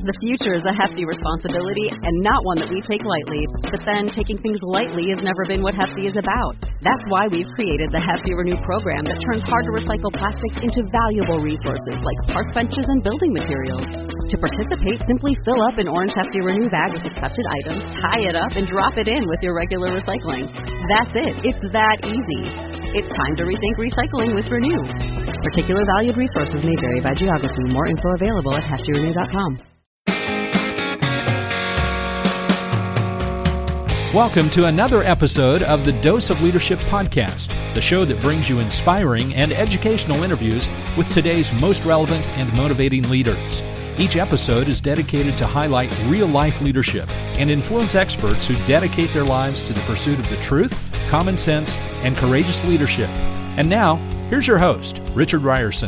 The future is a hefty responsibility and not one that we take lightly. But then taking things lightly has never been what Hefty is about. That's why we've created the Hefty Renew program that turns hard-to-recycle plastics into valuable resources like park benches and building materials. To participate, simply fill up an orange Hefty Renew bag with accepted items, tie it up, and drop it in with your regular recycling. That's it. It's that easy. It's time to rethink recycling with Renew. Particular valued resources may vary by geography. More info available at heftyrenew.com. Welcome to another episode of the Dose of Leadership podcast, the show that brings you inspiring and educational interviews with today's most relevant and motivating leaders. Each episode is dedicated to highlight real-life leadership and influence experts who dedicate their lives to the pursuit of the truth, common sense, and courageous leadership. And now, here's your host, Richard Ryerson.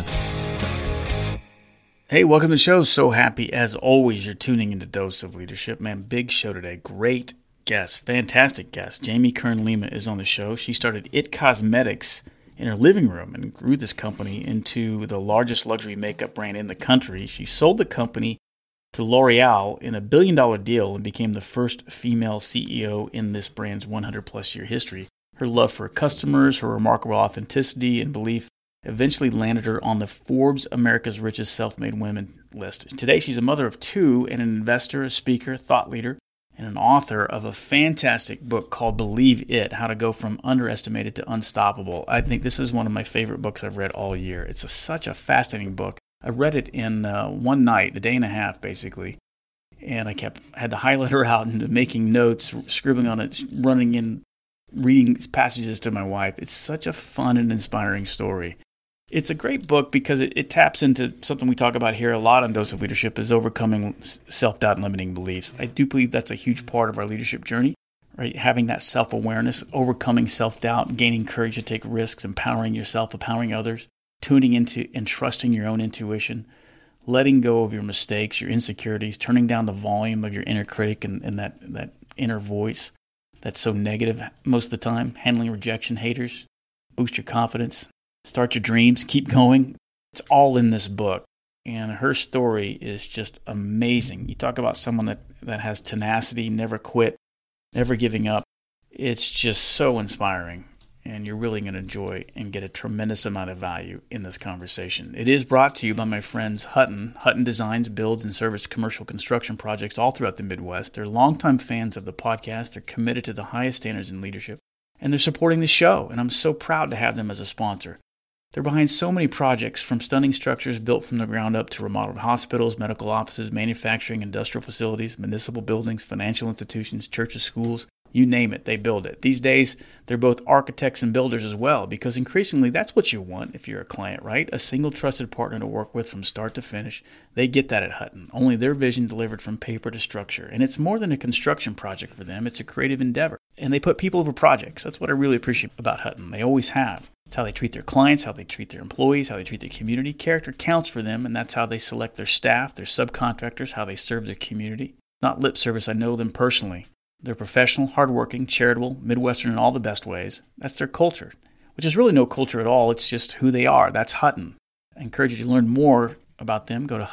Hey, welcome to the show. So happy, as always, you're tuning into Dose of Leadership. Man, big show today. Great guest, fantastic guest. Jamie Kern-Lima is on the show. She started IT Cosmetics in her living room and grew this company into the largest luxury makeup brand in the country. She sold the company to L'Oreal in a $1 billion deal and became the first female CEO in this brand's 100-plus year history. Her love for customers, her remarkable authenticity and belief eventually landed her on the Forbes America's Richest Self-Made Women list. Today, she's a mother of two and an investor, a speaker, thought leader, and an author of a fantastic book called Believe It, How to Go From Underestimated to Unstoppable. I think this is one of my favorite books I've read all year. It's such a fascinating book. I read it in one night, a day and a half, basically, and I had to highlight her out and making notes, scribbling on it, running in, reading passages to my wife. It's such a fun and inspiring story. It's a great book because it taps into something we talk about here a lot on Dose of Leadership, is overcoming self-doubt and limiting beliefs. I do believe that's a huge part of our leadership journey, right? Having that self-awareness, overcoming self-doubt, gaining courage to take risks, empowering yourself, empowering others, tuning into and trusting your own intuition, letting go of your mistakes, your insecurities, turning down the volume of your inner critic and that inner voice that's so negative most of the time, handling rejection, haters, boost your confidence. Start your dreams, keep going. It's all in this book. And her story is just amazing. You talk about someone that has tenacity, never quit, never giving up. It's just so inspiring. And you're really going to enjoy and get a tremendous amount of value in this conversation. It is brought to you by my friends Hutton. Hutton designs, builds, and services commercial construction projects all throughout the Midwest. They're longtime fans of the podcast. They're committed to the highest standards in leadership. And they're supporting the show. And I'm so proud to have them as a sponsor. They're behind so many projects, from stunning structures built from the ground up to remodeled hospitals, medical offices, manufacturing, industrial facilities, municipal buildings, financial institutions, churches, schools, you name it, they build it. These days, they're both architects and builders as well, because increasingly that's what you want if you're a client, right? A single trusted partner to work with from start to finish. They get that at Hutton. Only their vision delivered from paper to structure. And it's more than a construction project for them. It's a creative endeavor. And they put people over projects. That's what I really appreciate about Hutton. They always have. It's how they treat their clients, how they treat their employees, how they treat their community. Character counts for them, and that's how they select their staff, their subcontractors, how they serve their community. Not lip service, I know them personally. They're professional, hardworking, charitable, Midwestern in all the best ways. That's their culture, which is really no culture at all. It's just who they are. That's Hutton. I encourage you to learn more about them. Go to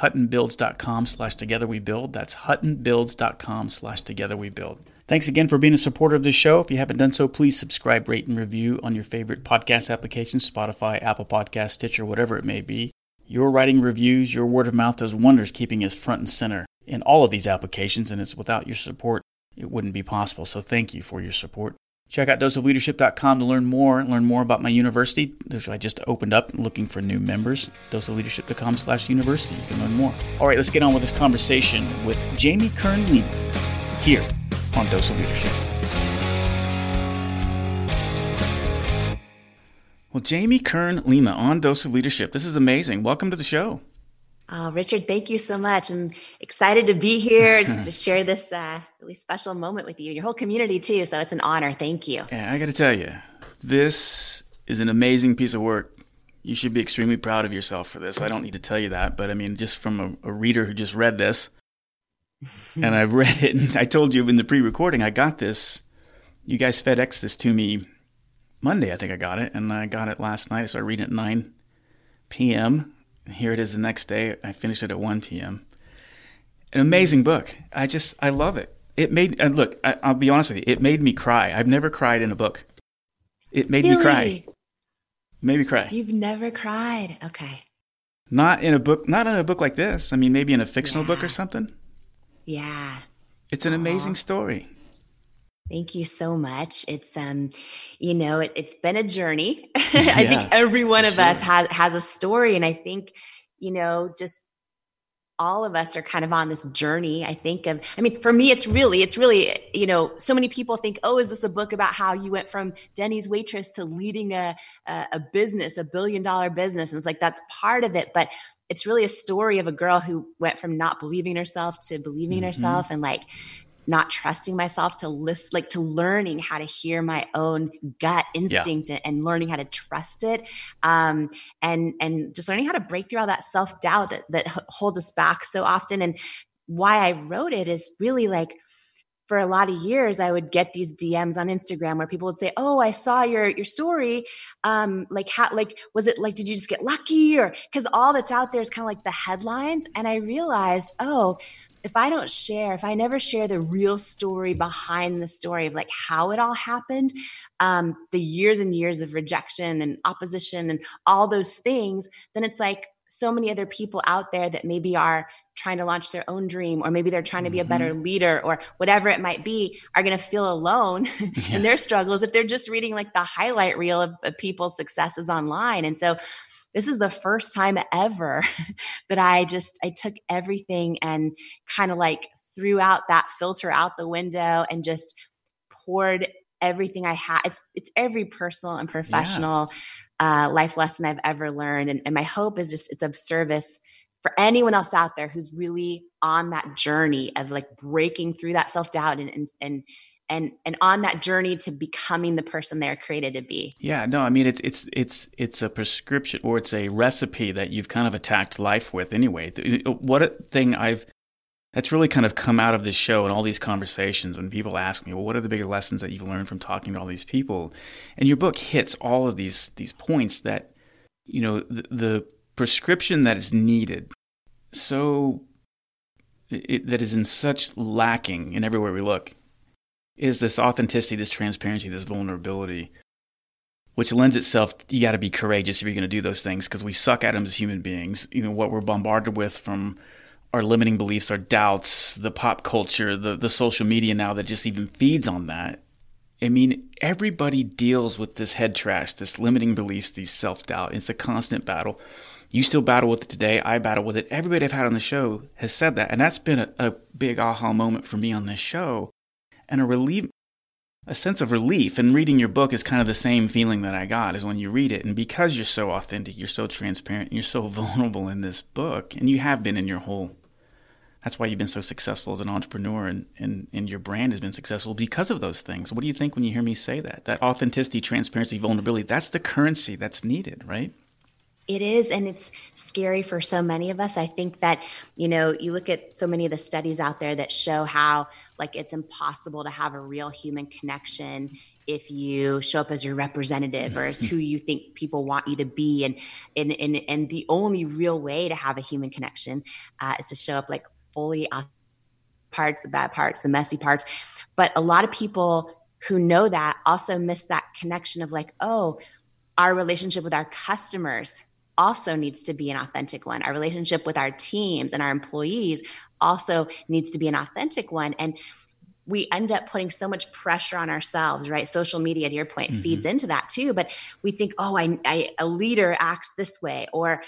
huttonbuilds.com/togetherwebuild. That's huttonbuilds.com/togetherwebuild. Thanks again for being a supporter of this show. If you haven't done so, please subscribe, rate, and review on your favorite podcast applications, Spotify, Apple Podcasts, Stitcher, whatever it may be. Your writing reviews, your word of mouth does wonders, keeping us front and center in all of these applications, and it's without your support, it wouldn't be possible. So thank you for your support. Check out doseofleadership.com to learn more about my university, which I just opened up, looking for new members. doseofleadership.com/university. You can learn more. All right, let's get on with this conversation with Jamie Kern-Lima here on Dose of Leadership. Well, Jamie Kern-Lima on Dose of Leadership. This is amazing. Welcome to the show. Richard, thank you so much. I'm excited to be here to share this really special moment with you, your whole community too. So it's an honor. Thank you. Yeah, I got to tell you, this is an amazing piece of work. You should be extremely proud of yourself for this. I don't need to tell you that, but I mean, just from a reader who just read this, and I've read it, and I told you in the pre-recording, I got this. You guys FedEx this to me Monday, I think I got it, and I got it last night, so I read it at 9 p.m., Here it is the next day. I finished it at 1 p.m. An amazing book. I love it. It made, and look, I'll be honest with you, it made me cry. I've never cried in a book. It made me cry. Made me cry. You've never cried. Okay. Not in a book like this. I mean, maybe in a fictional book or something. Yeah. It's an amazing story. Thank you so much. It's, it's been a journey. I think every one of us has a story. And I think, just all of us are kind of on this journey. For me, it's really, so many people think, oh, is this a book about how you went from Denny's waitress to leading a business, $1 billion business? And it's like, that's part of it. But it's really a story of a girl who went from not believing in herself to believing in herself, and like not trusting myself to listen, like to learning how to hear my own gut instinct and learning how to trust it. And just learning how to break through all that self-doubt that holds us back so often. And why I wrote it is really like, for a lot of years, I would get these DMs on Instagram where people would say, "Oh, I saw your story. Was it like, did you just get lucky?" Or because all that's out there is kind of like the headlines. And I realized, if I never share the real story behind the story of like how it all happened, the years and years of rejection and opposition and all those things, then it's like so many other people out there that maybe are trying to launch their own dream, or maybe they're trying to be a better leader, or whatever it might be, are going to feel alone in their struggles if they're just reading like the highlight reel of people's successes online. And so this is the first time ever that I took everything and kind of like threw out that filter out the window and just poured everything I had. It's every personal and professional life lesson I've ever learned. And my hope is just, it's of service for anyone else out there who's really on that journey of like breaking through that self-doubt and on that journey to becoming the person they're created to be. Yeah, no, I mean, it's a prescription, or it's a recipe that you've kind of attacked life with anyway. That's really kind of come out of this show and all these conversations, and people ask me, well, what are the big lessons that you've learned from talking to all these people? And your book hits all of these points that, the prescription that is needed, that is in such lacking in everywhere we look, is this authenticity, this transparency, this vulnerability, which lends itself, you got to be courageous if you're going to do those things, because we suck at them as human beings. What we're bombarded with from our limiting beliefs, our doubts, the pop culture, the social media now that just even feeds on that. I mean, everybody deals with this head trash, this limiting beliefs, these self-doubt. It's a constant battle. You still battle with it today. I battle with it. Everybody I've had on the show has said that. And that's been a big aha moment for me on this show. And a sense of relief. And reading your book is kind of the same feeling that I got as when you read it. And because you're so authentic, you're so transparent, and you're so vulnerable in this book, and you have been in your whole, that's why you've been so successful as an entrepreneur, and your brand has been successful because of those things. What do you think when you hear me say that? That authenticity, transparency, vulnerability, that's the currency that's needed, right? It is. And it's scary for so many of us. I think that, you look at so many of the studies out there that show how like it's impossible to have a real human connection if you show up as your representative or as who you think people want you to be. And the only real way to have a human connection is to show up like fully parts, the bad parts, the messy parts. But a lot of people who know that also miss that connection of like, oh, our relationship with our customers also needs to be an authentic one. Our relationship with our teams and our employees also needs to be an authentic one. And we end up putting so much pressure on ourselves, right? Social media, to your point, feeds into that too. But we think, oh, a leader acts this way, or,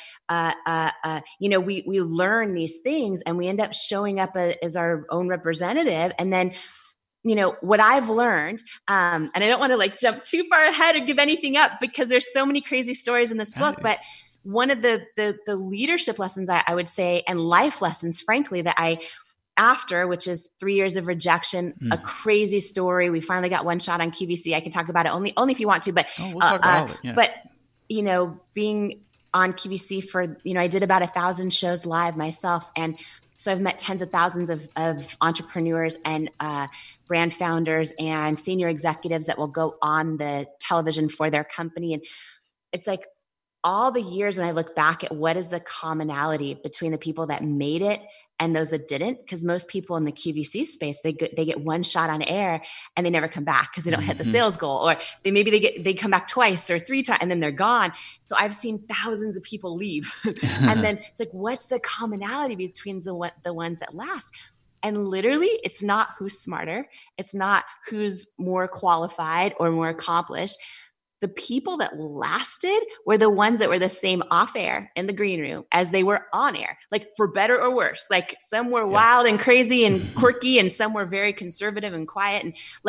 we learn these things and we end up showing up as our own representative. And then, what I've learned, and I don't want to like jump too far ahead and give anything up because there's so many crazy stories in this book, but one of the leadership lessons I would say, and life lessons, frankly, that which is 3 years of rejection, a crazy story. We finally got one shot on QVC. I can talk about it only if you want to, but, we'll talk about all of it. Yeah. But, being on QVC for, I did about 1,000 shows live myself. And so I've met tens of thousands of entrepreneurs and brand founders and senior executives that will go on the television for their company. And it's like all the years when I look back at what is the commonality between the people that made it and those that didn't, because most people in the QVC space, they get one shot on air and they never come back because they don't hit the sales goal, or they come back twice or 3 times and then they're gone. So I've seen thousands of people leave. And then it's like, what's the commonality between the ones that last? And literally, it's not who's smarter. It's not who's more qualified or more accomplished. The people that lasted were the ones that were the same off air in the green room as they were on air, like for better or worse. Like some were wild and crazy and quirky, and some were very conservative and quiet, and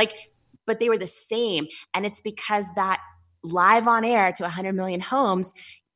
but they were the same. And it's because that live on air to 100 million homes,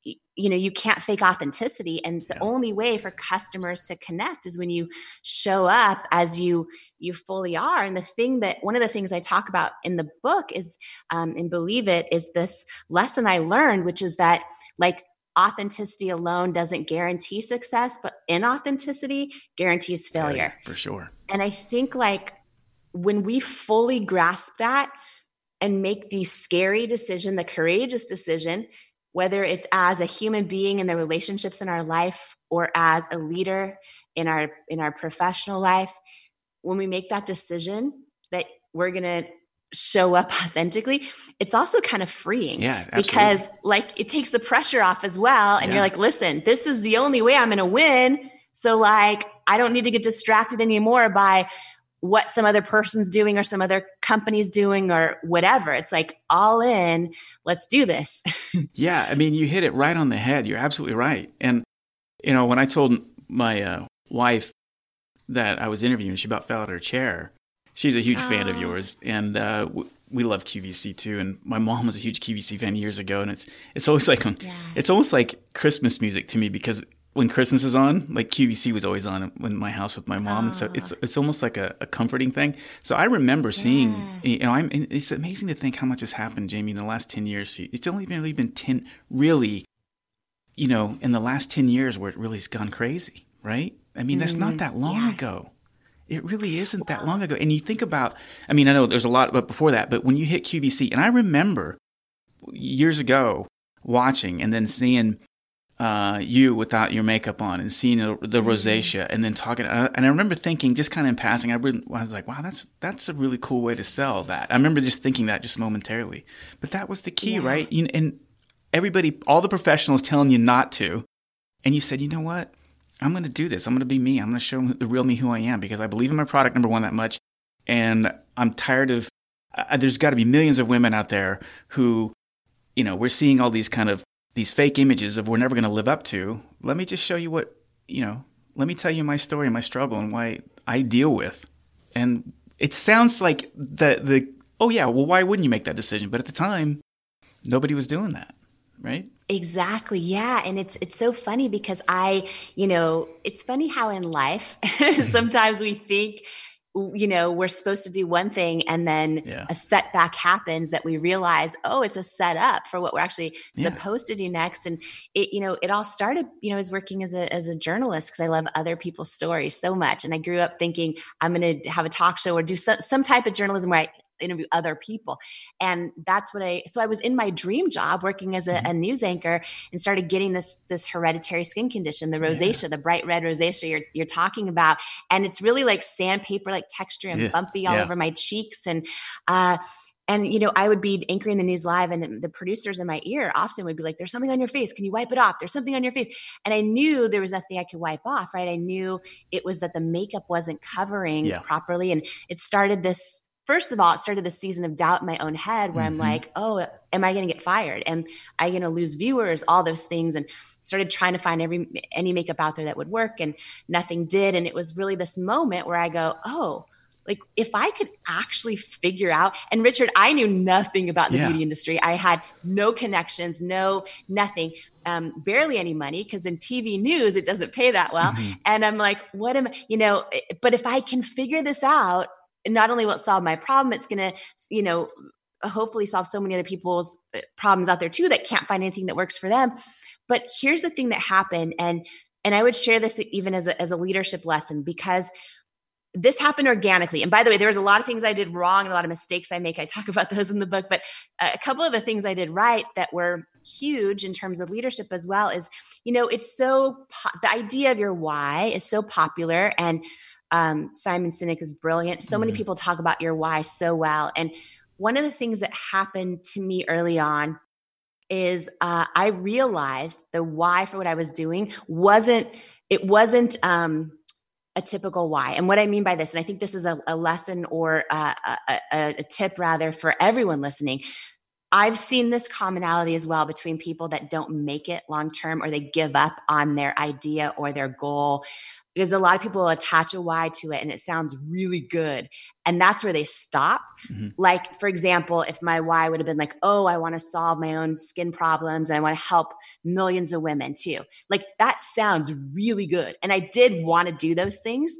you can't fake authenticity. And the only way for customers to connect is when you show up as you fully are. And one of the things I talk about in the book is, and Believe It, is this lesson I learned, which is that like authenticity alone doesn't guarantee success, but inauthenticity guarantees failure. For sure. And I think like when we fully grasp that and make the scary decision, the courageous decision, whether it's as a human being in the relationships in our life or as a leader in our professional life, when we make that decision that we're going to show up authentically, it's also kind of freeing. Yeah, absolutely. Because like it takes the pressure off as well. And you're like, listen, this is the only way I'm going to win. So like, I don't need to get distracted anymore by what some other person's doing or some other company's doing or whatever. It's like all in, let's do this. Yeah. I mean, you hit it right on the head. You're absolutely right. And, when I told my wife that I was interviewing, she about fell out of her chair. She's a huge fan of yours. And we love QVC too. And my mom was a huge QVC fan years ago. And it's always like, it's almost like Christmas music to me, because when Christmas is on, like QVC was always on in my house with my mom. And so it's almost like a comforting thing. So I remember seeing, it's amazing to think how much has happened, Jamie, in the last 10 years. It's only really been 10, really, in the last 10 years where it really has gone crazy, right? I mean, that's not that long ago. It really isn't that long ago. And you think about, I know there's a lot, but before that, but when you hit QVC, and I remember years ago watching and then seeing you without your makeup on and seeing the rosacea and then talking. And I remember thinking, just kind of in passing, I was like, wow, that's a really cool way to sell that. I remember just thinking that just momentarily. But that was the key, right? And everybody, all the professionals telling you not to. And you said, you know what? I'm going to do this. I'm going to be me. I'm going to show the real me who I am, because I believe in my product, number one, that much. And I'm tired of, there's got to be millions of women out there who, we're seeing all these kind of these fake images of we're never going to live up to. Let me just show you what, let me tell you my story and my struggle and why I deal with. And it sounds like why wouldn't you make that decision? But at the time, nobody was doing that, right? Exactly. Yeah. And it's so funny because it's funny how in life, sometimes we think, we're supposed to do one thing and then a setback happens that we realize, it's a setup for what we're actually supposed to do next. And it all started, I was working as a journalist because I love other people's stories so much. And I grew up thinking I'm going to have a talk show or do some type of journalism where I interview other people. And that's what so I was in my dream job working as a news anchor and started getting this hereditary skin condition, the rosacea, the bright red rosacea you're talking about. And it's really like sandpaper, like texture and bumpy all over my cheeks. And I would be anchoring the news live and the producers in my ear often would be like, there's something on your face. Can you wipe it off? There's something on your face. And I knew there was nothing I could wipe off, right? I knew it was that the makeup wasn't covering properly. And first of all, it started this season of doubt in my own head where I'm like, am I going to get fired? Am I going to lose viewers? All those things. And started trying to find any makeup out there that would work, and nothing did. And it was really this moment where I go, like if I could actually figure out, and Richard, I knew nothing about the beauty industry. I had no connections, nothing, barely any money, because in TV news, it doesn't pay that well. And I'm like, but if I can figure this out, not only will it solve my problem, it's going to, hopefully solve so many other people's problems out there too that can't find anything that works for them. But here's the thing that happened. And I would share this even as a leadership lesson, because this happened organically. And by the way, there was a lot of things I did wrong and a lot of mistakes I make. I talk about those in the book, but a couple of the things I did right that were huge in terms of leadership as well is, it's the idea of your why is so popular, and Simon Sinek is brilliant. So many people talk about your why so well. And one of the things that happened to me early on is I realized the why for what I was doing wasn't a typical why. And what I mean by this, and I think this is a lesson or a tip rather for everyone listening, I've seen this commonality as well between people that don't make it long-term, or they give up on their idea or their goal, because a lot of people will attach a why to it and it sounds really good. And that's where they stop. Mm-hmm. Like, for example, if my why would have been like, oh, I want to solve my own skin problems and I want to help millions of women too. Like, that sounds really good. And I did want to do those things.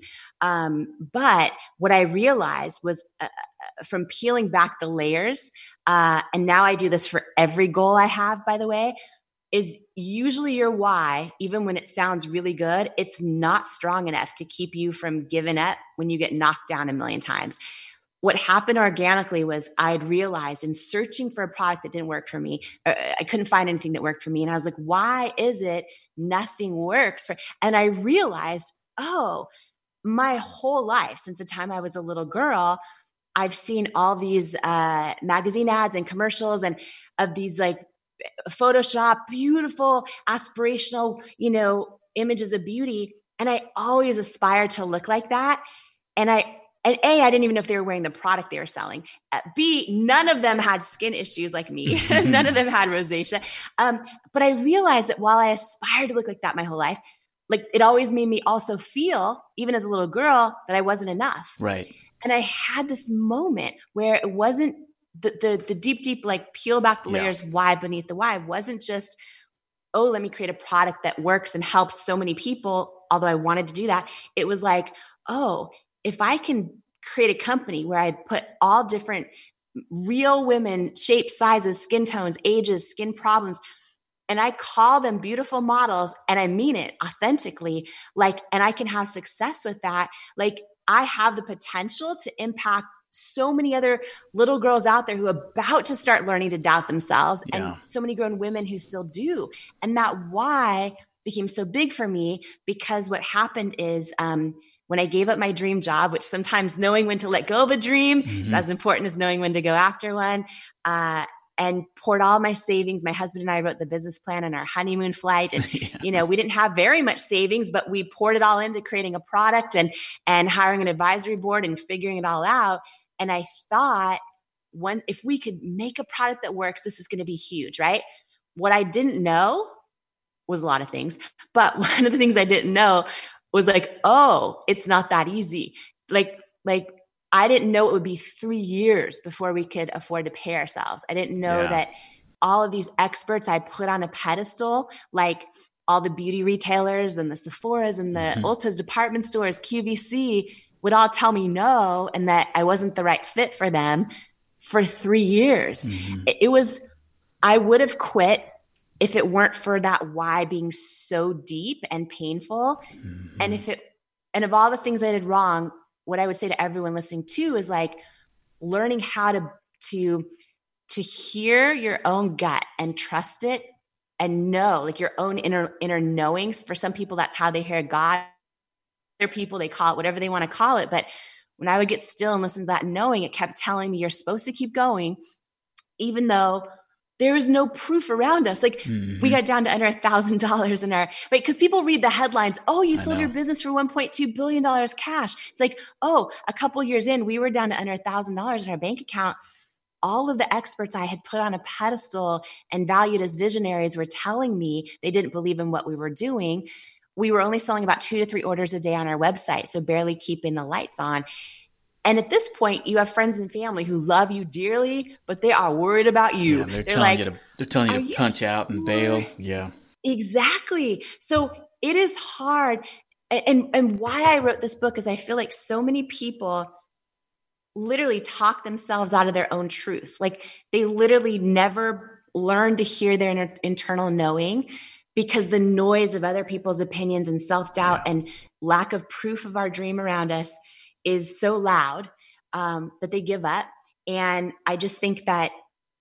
But what I realized was from peeling back the layers, and now I do this for every goal I have, by the way, is usually your why, even when it sounds really good, it's not strong enough to keep you from giving up when you get knocked down a million times. What happened organically was I'd realized in searching for a product that didn't work for me, I couldn't find anything that worked for me. And I was like, why is it nothing works? And I realized, oh, my whole life, since the time I was a little girl, I've seen all these magazine ads and commercials and of these like Photoshop, beautiful, aspirational, images of beauty. And I always aspired to look like that. And A, I didn't even know if they were wearing the product they were selling. B, none of them had skin issues like me. None of them had rosacea. But I realized that while I aspired to look like that my whole life, like it always made me also feel, even as a little girl, that I wasn't enough. Right. And I had this moment where it wasn't the deep, like peel back the layers, why beneath the why wasn't just, oh, let me create a product that works and helps so many people. Although I wanted to do that, it was like, oh, if I can create a company where I put all different real women, shapes, sizes, skin tones, ages, skin problems, and I call them beautiful models, and I mean it authentically, like, and I can have success with that. Like, I have the potential to impact so many other little girls out there who are about to start learning to doubt themselves, and so many grown women who still do. And that why became so big for me, because what happened is when I gave up my dream job, which sometimes knowing when to let go of a dream is as important as knowing when to go after one, and poured all my savings. My husband and I wrote the business plan on our honeymoon flight. And, we didn't have very much savings, but we poured it all into creating a product and hiring an advisory board and figuring it all out. And I thought, if we could make a product that works, this is going to be huge, right? What I didn't know was a lot of things. But one of the things I didn't know was like, oh, it's not that easy. Like I didn't know it would be 3 years before we could afford to pay ourselves. I didn't know that all of these experts I put on a pedestal, like all the beauty retailers and the Sephoras and the Ulta's department stores, QVC, would all tell me no, and that I wasn't the right fit for them for 3 years. I would have quit if it weren't for that why being so deep and painful. And of all the things I did wrong, what I would say to everyone listening too is like learning how to hear your own gut and trust it and know, like your own inner knowings. For some people, that's how they hear God. Other people, they call it whatever they want to call it. But when I would get still and listen to that knowing, it kept telling me you're supposed to keep going, even though there is no proof around us. Like we got down to under $1,000 in our, right? Because people read the headlines. Oh, you sold your business for $1.2 billion cash. It's like, oh, a couple years in, we were down to under $1,000 in our bank account. All of the experts I had put on a pedestal and valued as visionaries were telling me they didn't believe in what we were doing. We were only selling about 2 to 3 orders a day on our website, so barely keeping the lights on. And at this point, you have friends and family who love you dearly, but they are worried about you. Yeah, they're telling you to punch out and bail. Yeah, exactly. So it is hard. And why I wrote this book is I feel like so many people literally talk themselves out of their own truth. Like they literally never learn to hear their internal knowing, because the noise of other people's opinions and self-doubt and lack of proof of our dream around us is so loud that they give up. And I just think that,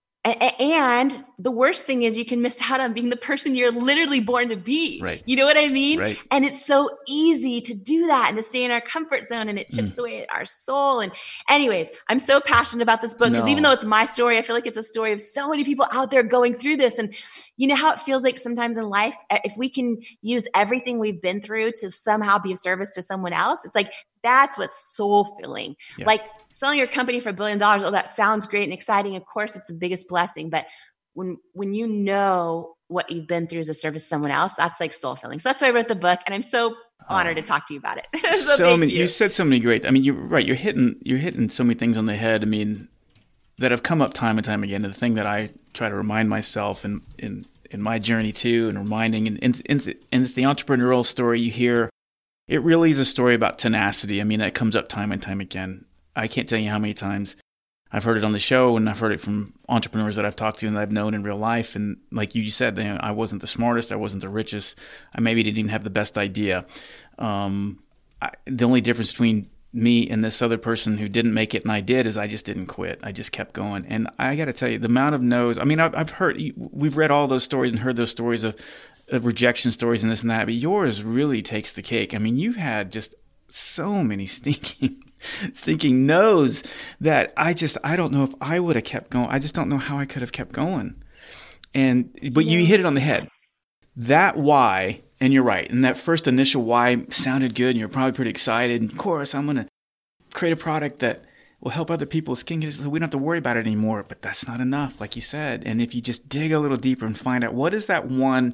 and the worst thing is you can miss out on being the person you're literally born to be. Right. You know what I mean? Right. And it's so easy to do that and to stay in our comfort zone, and it chips away at our soul. And anyways, I'm so passionate about this book because even though it's my story, I feel like it's a story of so many people out there going through this. And you know how it feels like sometimes in life, if we can use everything we've been through to somehow be of service to someone else, it's like, that's what's soul filling. Yeah. Like selling your company for $1 billion. Oh, that sounds great and exciting. Of course, it's the biggest blessing. But when you know what you've been through as a service to someone else, that's like soul filling. So that's why I wrote the book, and I'm so honored to talk to you about it. so many, you said so many great. I mean, you're right. You're hitting so many things on the head. I mean, that have come up time and time again. And the thing that I try to remind myself in my journey too, and reminding, and it's the entrepreneurial story you hear. It really is a story about tenacity. I mean, that comes up time and time again. I can't tell you how many times I've heard it on the show, and I've heard it from entrepreneurs that I've talked to and that I've known in real life. And like you said, I wasn't the smartest, I wasn't the richest, I maybe didn't even have the best idea. The only difference between me and this other person who didn't make it and I did is I just didn't quit. I just kept going. And I got to tell you, the amount of no's, I mean, we've read all those stories and heard those stories of rejection stories and this and that, but yours really takes the cake. I mean, you had just so many stinking no's that I don't know if I would have kept going. I just don't know how I could have kept going. But you hit it on the head. That why, and you're right, and that first initial why sounded good, and you're probably pretty excited. And of course, I'm going to create a product that will help other people with skincare so we don't have to worry about it anymore. But that's not enough, like you said. And if you just dig a little deeper and find out what is that one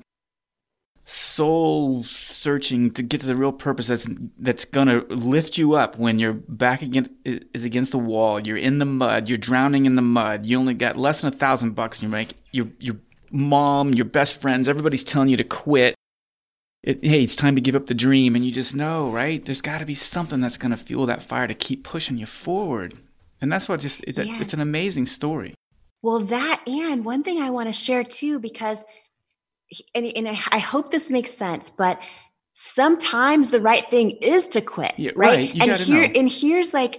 soul searching to get to the real purpose that's going to lift you up when your back against the wall, you're in the mud, you're drowning in the mud, you only got less than $1,000 in your bank, your mom, your best friends, everybody's telling you to quit. Hey, it's time to give up the dream, and you just know, right? There's got to be something that's going to fuel that fire to keep pushing you forward. And that's what it's an amazing story. Well, and one thing I want to share too, because and I hope this makes sense, but sometimes the right thing is to quit, right? And here's like,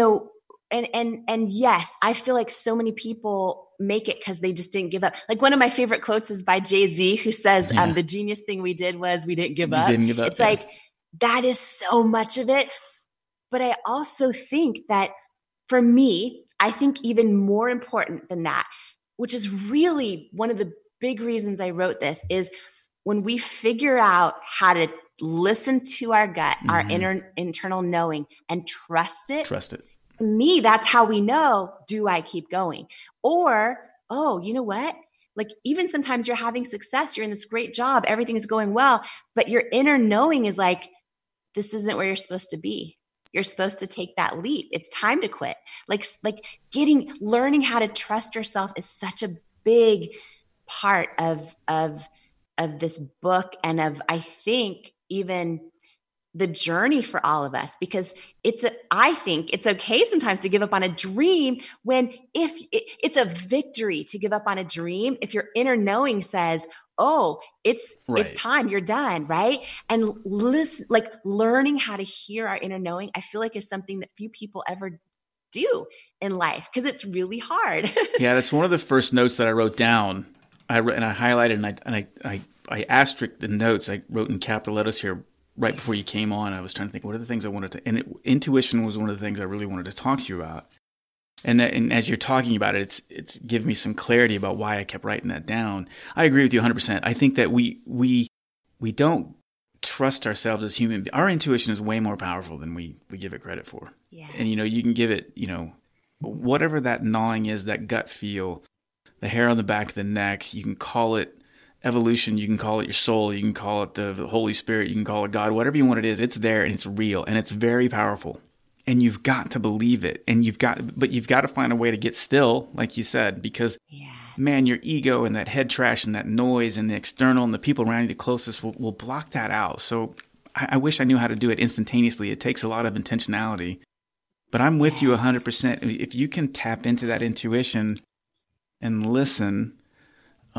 and yes, I feel like so many people make it because they just didn't give up. Like one of my favorite quotes is by Jay-Z, who says, the genius thing we did was we didn't give up. It's like, that is so much of it. But I also think that for me, I think even more important than that, which is really one of the big reasons I wrote this, is when we figure out how to listen to our gut, our internal knowing, and trust it. To me, that's how we know, do I keep going? Or, oh, you know what? Like even sometimes you're having success, you're in this great job, everything is going well, but your inner knowing is like, this isn't where you're supposed to be. You're supposed to take that leap. It's time to quit. Like learning how to trust yourself is such a big part of this book, and of, I think, even the journey for all of us, because I think it's okay sometimes to give up on a dream if it's a victory to give up on a dream if your inner knowing says, oh, it's time, you're done, right? And listen, like learning how to hear our inner knowing, I feel like is something that few people ever do in life because it's really hard. Yeah, that's one of the first notes that I wrote down. I highlighted and I asterisked the notes. I wrote in capital letters here right before you came on. I was trying to think, what are the things I wanted to, and intuition was one of the things I really wanted to talk to you about. And as you're talking about it, it's given me some clarity about why I kept writing that down. I agree with you 100%. I think that we don't trust ourselves as human beings. Our intuition is way more powerful than we give it credit for. Yes. And you can give it, whatever that gnawing is, that gut feel, the hair on the back of the neck, you can call it evolution, you can call it your soul, you can call it the Holy Spirit, you can call it God, whatever you want it is, it's there and it's real and it's very powerful. And you've got to believe it. And you've got to find a way to get still, like you said, because man, your ego and that head trash and that noise and the external and the people around you the closest will block that out. So I wish I knew how to do it instantaneously. It takes a lot of intentionality. But I'm with you 100%. If you can tap into that intuition and listen,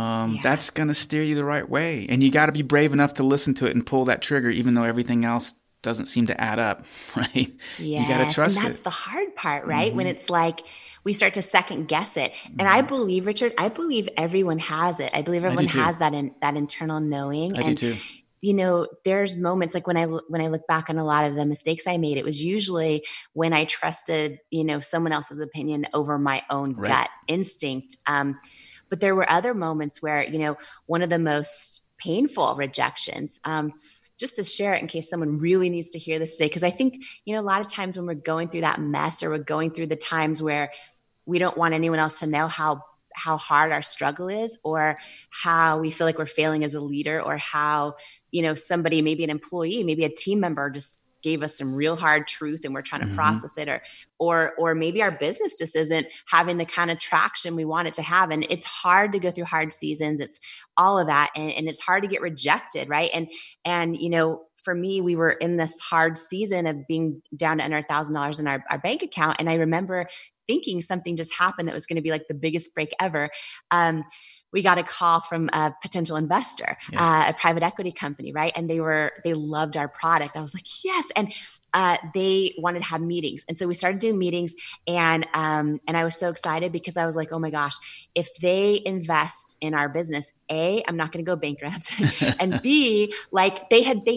that's going to steer you the right way. And you got to be brave enough to listen to it and pull that trigger, even though everything else doesn't seem to add up, right? Yes, you got to trust it. And that's the hard part, right? When it's like we start to second guess it. And I believe, Richard, everyone has it. I believe everyone has that internal knowing. I do too. You know, there's moments like when I look back on a lot of the mistakes I made, it was usually when I trusted, you know, someone else's opinion over my own gut instinct. But there were other moments where, you know, one of the most painful rejections, just to share it in case someone really needs to hear this today. Because I think, you know, a lot of times when we're going through that mess or we're going through the times where we don't want anyone else to know how hard our struggle is or how we feel like we're failing as a leader or how, you know, somebody, maybe an employee, maybe a team member just gave us some real hard truth and we're trying to process it or maybe our business just isn't having the kind of traction we want it to have. And it's hard to go through hard seasons. It's all of that. And it's hard to get rejected. Right. And, you know, for me, we were in this hard season of being down to under $1,000 in our bank account. And I remember thinking something just happened that was going to be like the biggest break ever. We got a call from a potential investor, a private equity company, right? And they loved our product. I was like, yes. And they wanted to have meetings. And so we started doing meetings and I was so excited because I was like, oh my gosh, if they invest in our business, A, I'm not going to go bankrupt. And B, like they had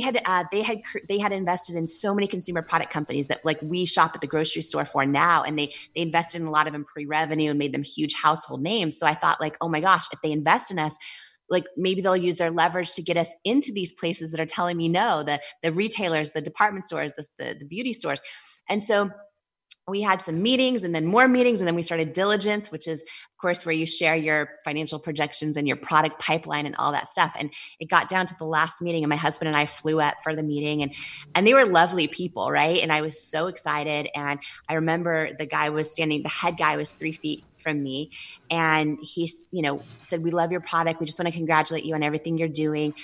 invested in so many consumer product companies that like we shop at the grocery store for now. And they invested in a lot of them pre-revenue and made them huge household names. So I thought like, oh my gosh, if they invest in us, like maybe they'll use their leverage to get us into these places that are telling me no, the retailers, the department stores, the beauty stores. And so we had some meetings and then more meetings. And then we started diligence, which is, of course, where you share your financial projections and your product pipeline and all that stuff. And it got down to the last meeting and my husband and I flew up for the meeting and they were lovely people, right? And I was so excited. And I remember the head guy was 3 feet from me. And he, you know, said, we love your product. We just want to congratulate you on everything you're doing.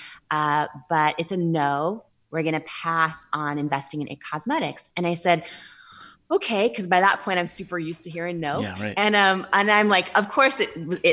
But it's a no, we're going to pass on investing in IT Cosmetics. And I said, okay. Cause by that point I'm super used to hearing no. Yeah, right. And I'm like, of course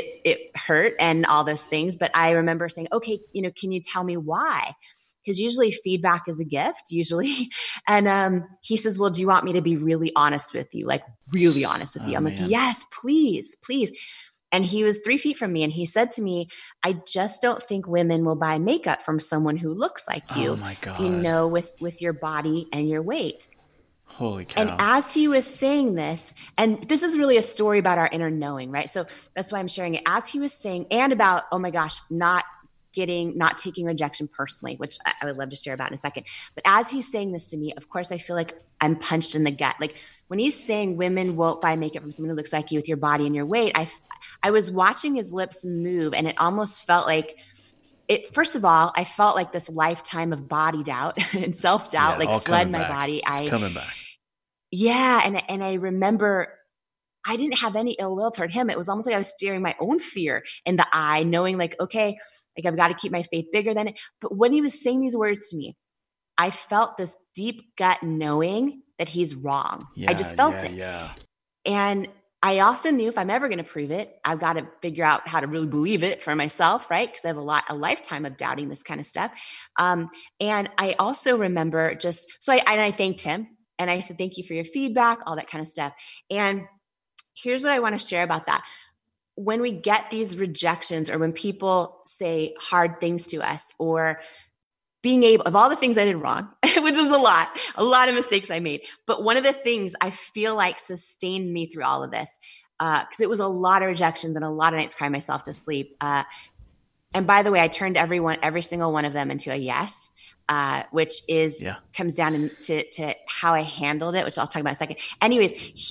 it hurt and all those things. But I remember saying, okay, you know, can you tell me why? Because usually feedback is a gift, usually. And he says, well, do you want me to be really honest with you? Like really honest with you? I'm like, yes, please. And he was 3 feet from me. And he said to me, I just don't think women will buy makeup from someone who looks like you, oh my God. You know, with your body and your weight. Holy cow. And as he was saying this, and this is really a story about our inner knowing, right? So that's why I'm sharing it. As he was saying, and about, oh my gosh, not taking rejection personally, which I would love to share about in a second. But as he's saying this to me, of course, I feel like I'm punched in the gut. Like when he's saying women won't buy makeup from someone who looks like you with your body and your weight, I was watching his lips move and it almost felt like it. First of all, I felt like this lifetime of body doubt and self-doubt, like fled my body. It's coming back. Yeah. And I remember I didn't have any ill will toward him. It was almost like I was staring my own fear in the eye, knowing like, okay, like I've got to keep my faith bigger than it. But when he was saying these words to me, I felt this deep gut knowing that he's wrong. I just felt it. Yeah. And I also knew if I'm ever going to prove it, I've got to figure out how to really believe it for myself, right? Because I have a lifetime of doubting this kind of stuff. And I also remember I thanked him and I said, thank you for your feedback, all that kind of stuff. And here's what I want to share about that. When we get these rejections or when people say hard things to us or of all the things I did wrong, which is a lot of mistakes I made. But one of the things I feel like sustained me through all of this, because it was a lot of rejections and a lot of nights crying myself to sleep. And by the way, I turned every single one of them into a yes. Which comes down to how I handled it, which I'll talk about in a second. Anyways,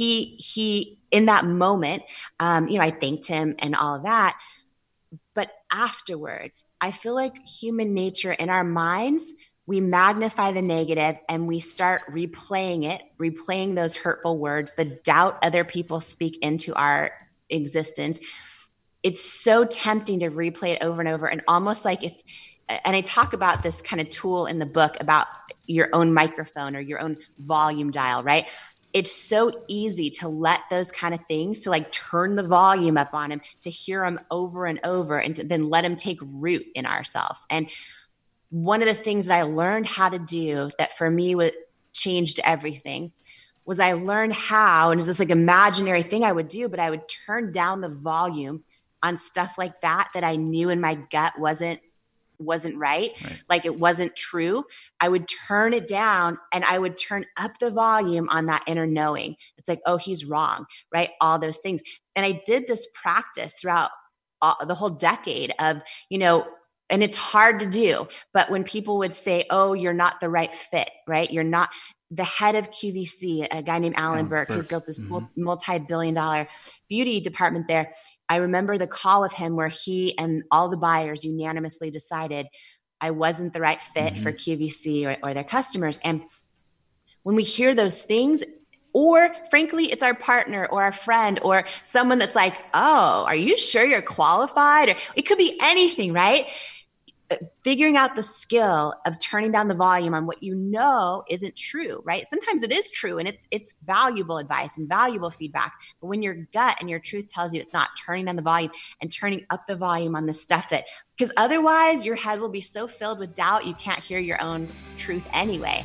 he in that moment, I thanked him and all of that. But afterwards, I feel like human nature in our minds, we magnify the negative and we start replaying those hurtful words, the doubt other people speak into our existence. It's so tempting to replay it over and over. And almost like and I talk about this kind of tool in the book about your own microphone or your own volume dial, right? It's so easy to let those kind of things, to like turn the volume up on him, to hear them over and over and to then let them take root in ourselves. And one of the things that I learned how to do that for me changed everything was I learned how, and it's this like imaginary thing I would do, but I would turn down the volume on stuff like that I knew in my gut wasn't right. Like it wasn't true. I would turn it down and I would turn up the volume on that inner knowing. It's like, oh, he's wrong, right? All those things. And I did this practice throughout the whole decade of, and it's hard to do, but when people would say, oh, you're not the right fit, right? You're not the head of QVC, a guy named Alan Burke, who's built this multi-billion-dollar beauty department there. I remember the call of him where he and all the buyers unanimously decided I wasn't the right fit for QVC or their customers. And when we hear those things, or frankly, it's our partner or our friend or someone that's like, oh, are you sure you're qualified? Or it could be anything, right? Figuring out the skill of turning down the volume on what isn't true, right? Sometimes it is true and it's valuable advice and valuable feedback. But when your gut and your truth tells you it's not, turning down the volume and turning up the volume on the stuff because otherwise your head will be so filled with doubt you can't hear your own truth anyway.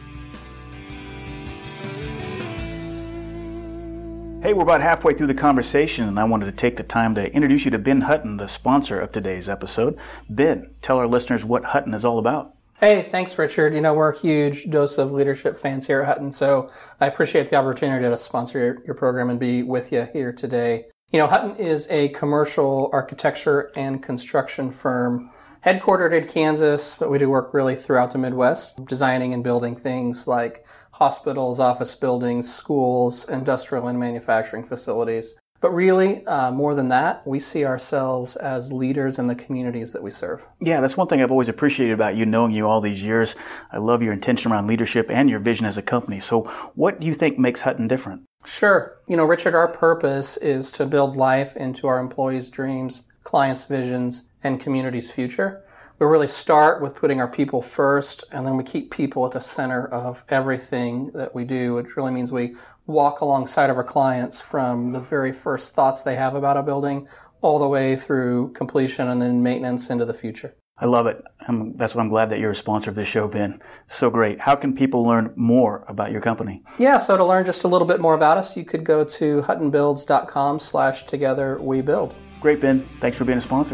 Hey, we're about halfway through the conversation, and I wanted to take the time to introduce you to Ben Hutton, the sponsor of today's episode. Ben, tell our listeners what Hutton is all about. Hey, thanks, Richard. We're huge Dose of Leadership fans here at Hutton, so I appreciate the opportunity to sponsor your program and be with you here today. Hutton is a commercial architecture and construction firm headquartered in Kansas, but we do work really throughout the Midwest, designing and building things like hospitals, office buildings, schools, industrial and manufacturing facilities. But really, more than that, we see ourselves as leaders in the communities that we serve. Yeah, that's one thing I've always appreciated about you, knowing you all these years. I love your intention around leadership and your vision as a company. So what do you think makes Hutton different? Sure. Richard, our purpose is to build life into our employees' dreams, clients' visions, and community's future. We really start with putting our people first, and then we keep people at the center of everything that we do, which really means we walk alongside of our clients from the very first thoughts they have about a building all the way through completion and then maintenance into the future. I love it. That's why I'm glad that you're a sponsor of this show, Ben. So great. How can people learn more about your company? Yeah, so to learn just a little bit more about us, you could go to huttonbuilds.com/togetherwebuild. Great, Ben. Thanks for being a sponsor.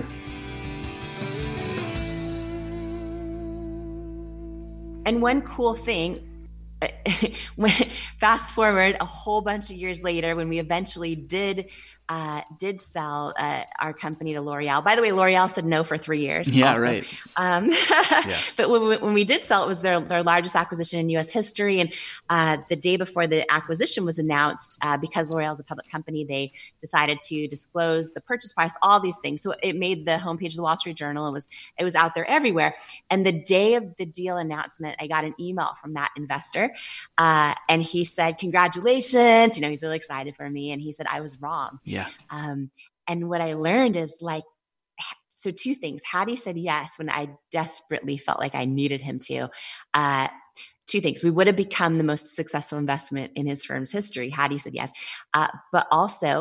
And one cool thing, fast forward a whole bunch of years later, when we eventually did sell our company to L'Oreal. By the way, L'Oreal said no for 3 years. Yeah, also. Right. But when we did sell, it was their largest acquisition in U.S. history. And the day before the acquisition was announced, because L'Oreal is a public company, they decided to disclose the purchase price, all these things. So it made the homepage of the Wall Street Journal. It was out there everywhere. And the day of the deal announcement, I got an email from that investor, and he said, "Congratulations!" He's really excited for me, and he said I was wrong. Yeah. And what I learned is so two things. Hattie said yes when I desperately felt like I needed him to. Two things. We would have become the most successful investment in his firm's history. Hattie said yes. But also,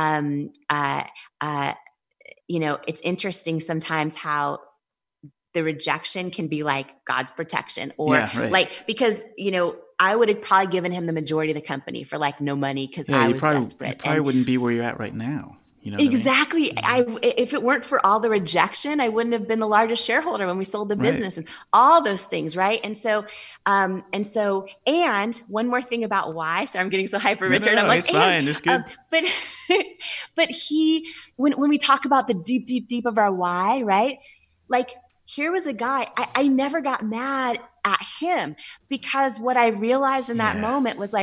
it's interesting sometimes how the rejection can be like God's protection, or because, I would have probably given him the majority of the company for no money because I was desperate. You probably wouldn't be where you're at right now. Exactly. If it weren't for all the rejection, I wouldn't have been the largest shareholder when we sold the business and all those things. Right. And one more thing about why, so I'm getting so hyper, Richard. I'm like, it's fine. It's good. But when we talk about the deep of our why, right? Here was a guy, I never got mad at him, because what I realized in that moment was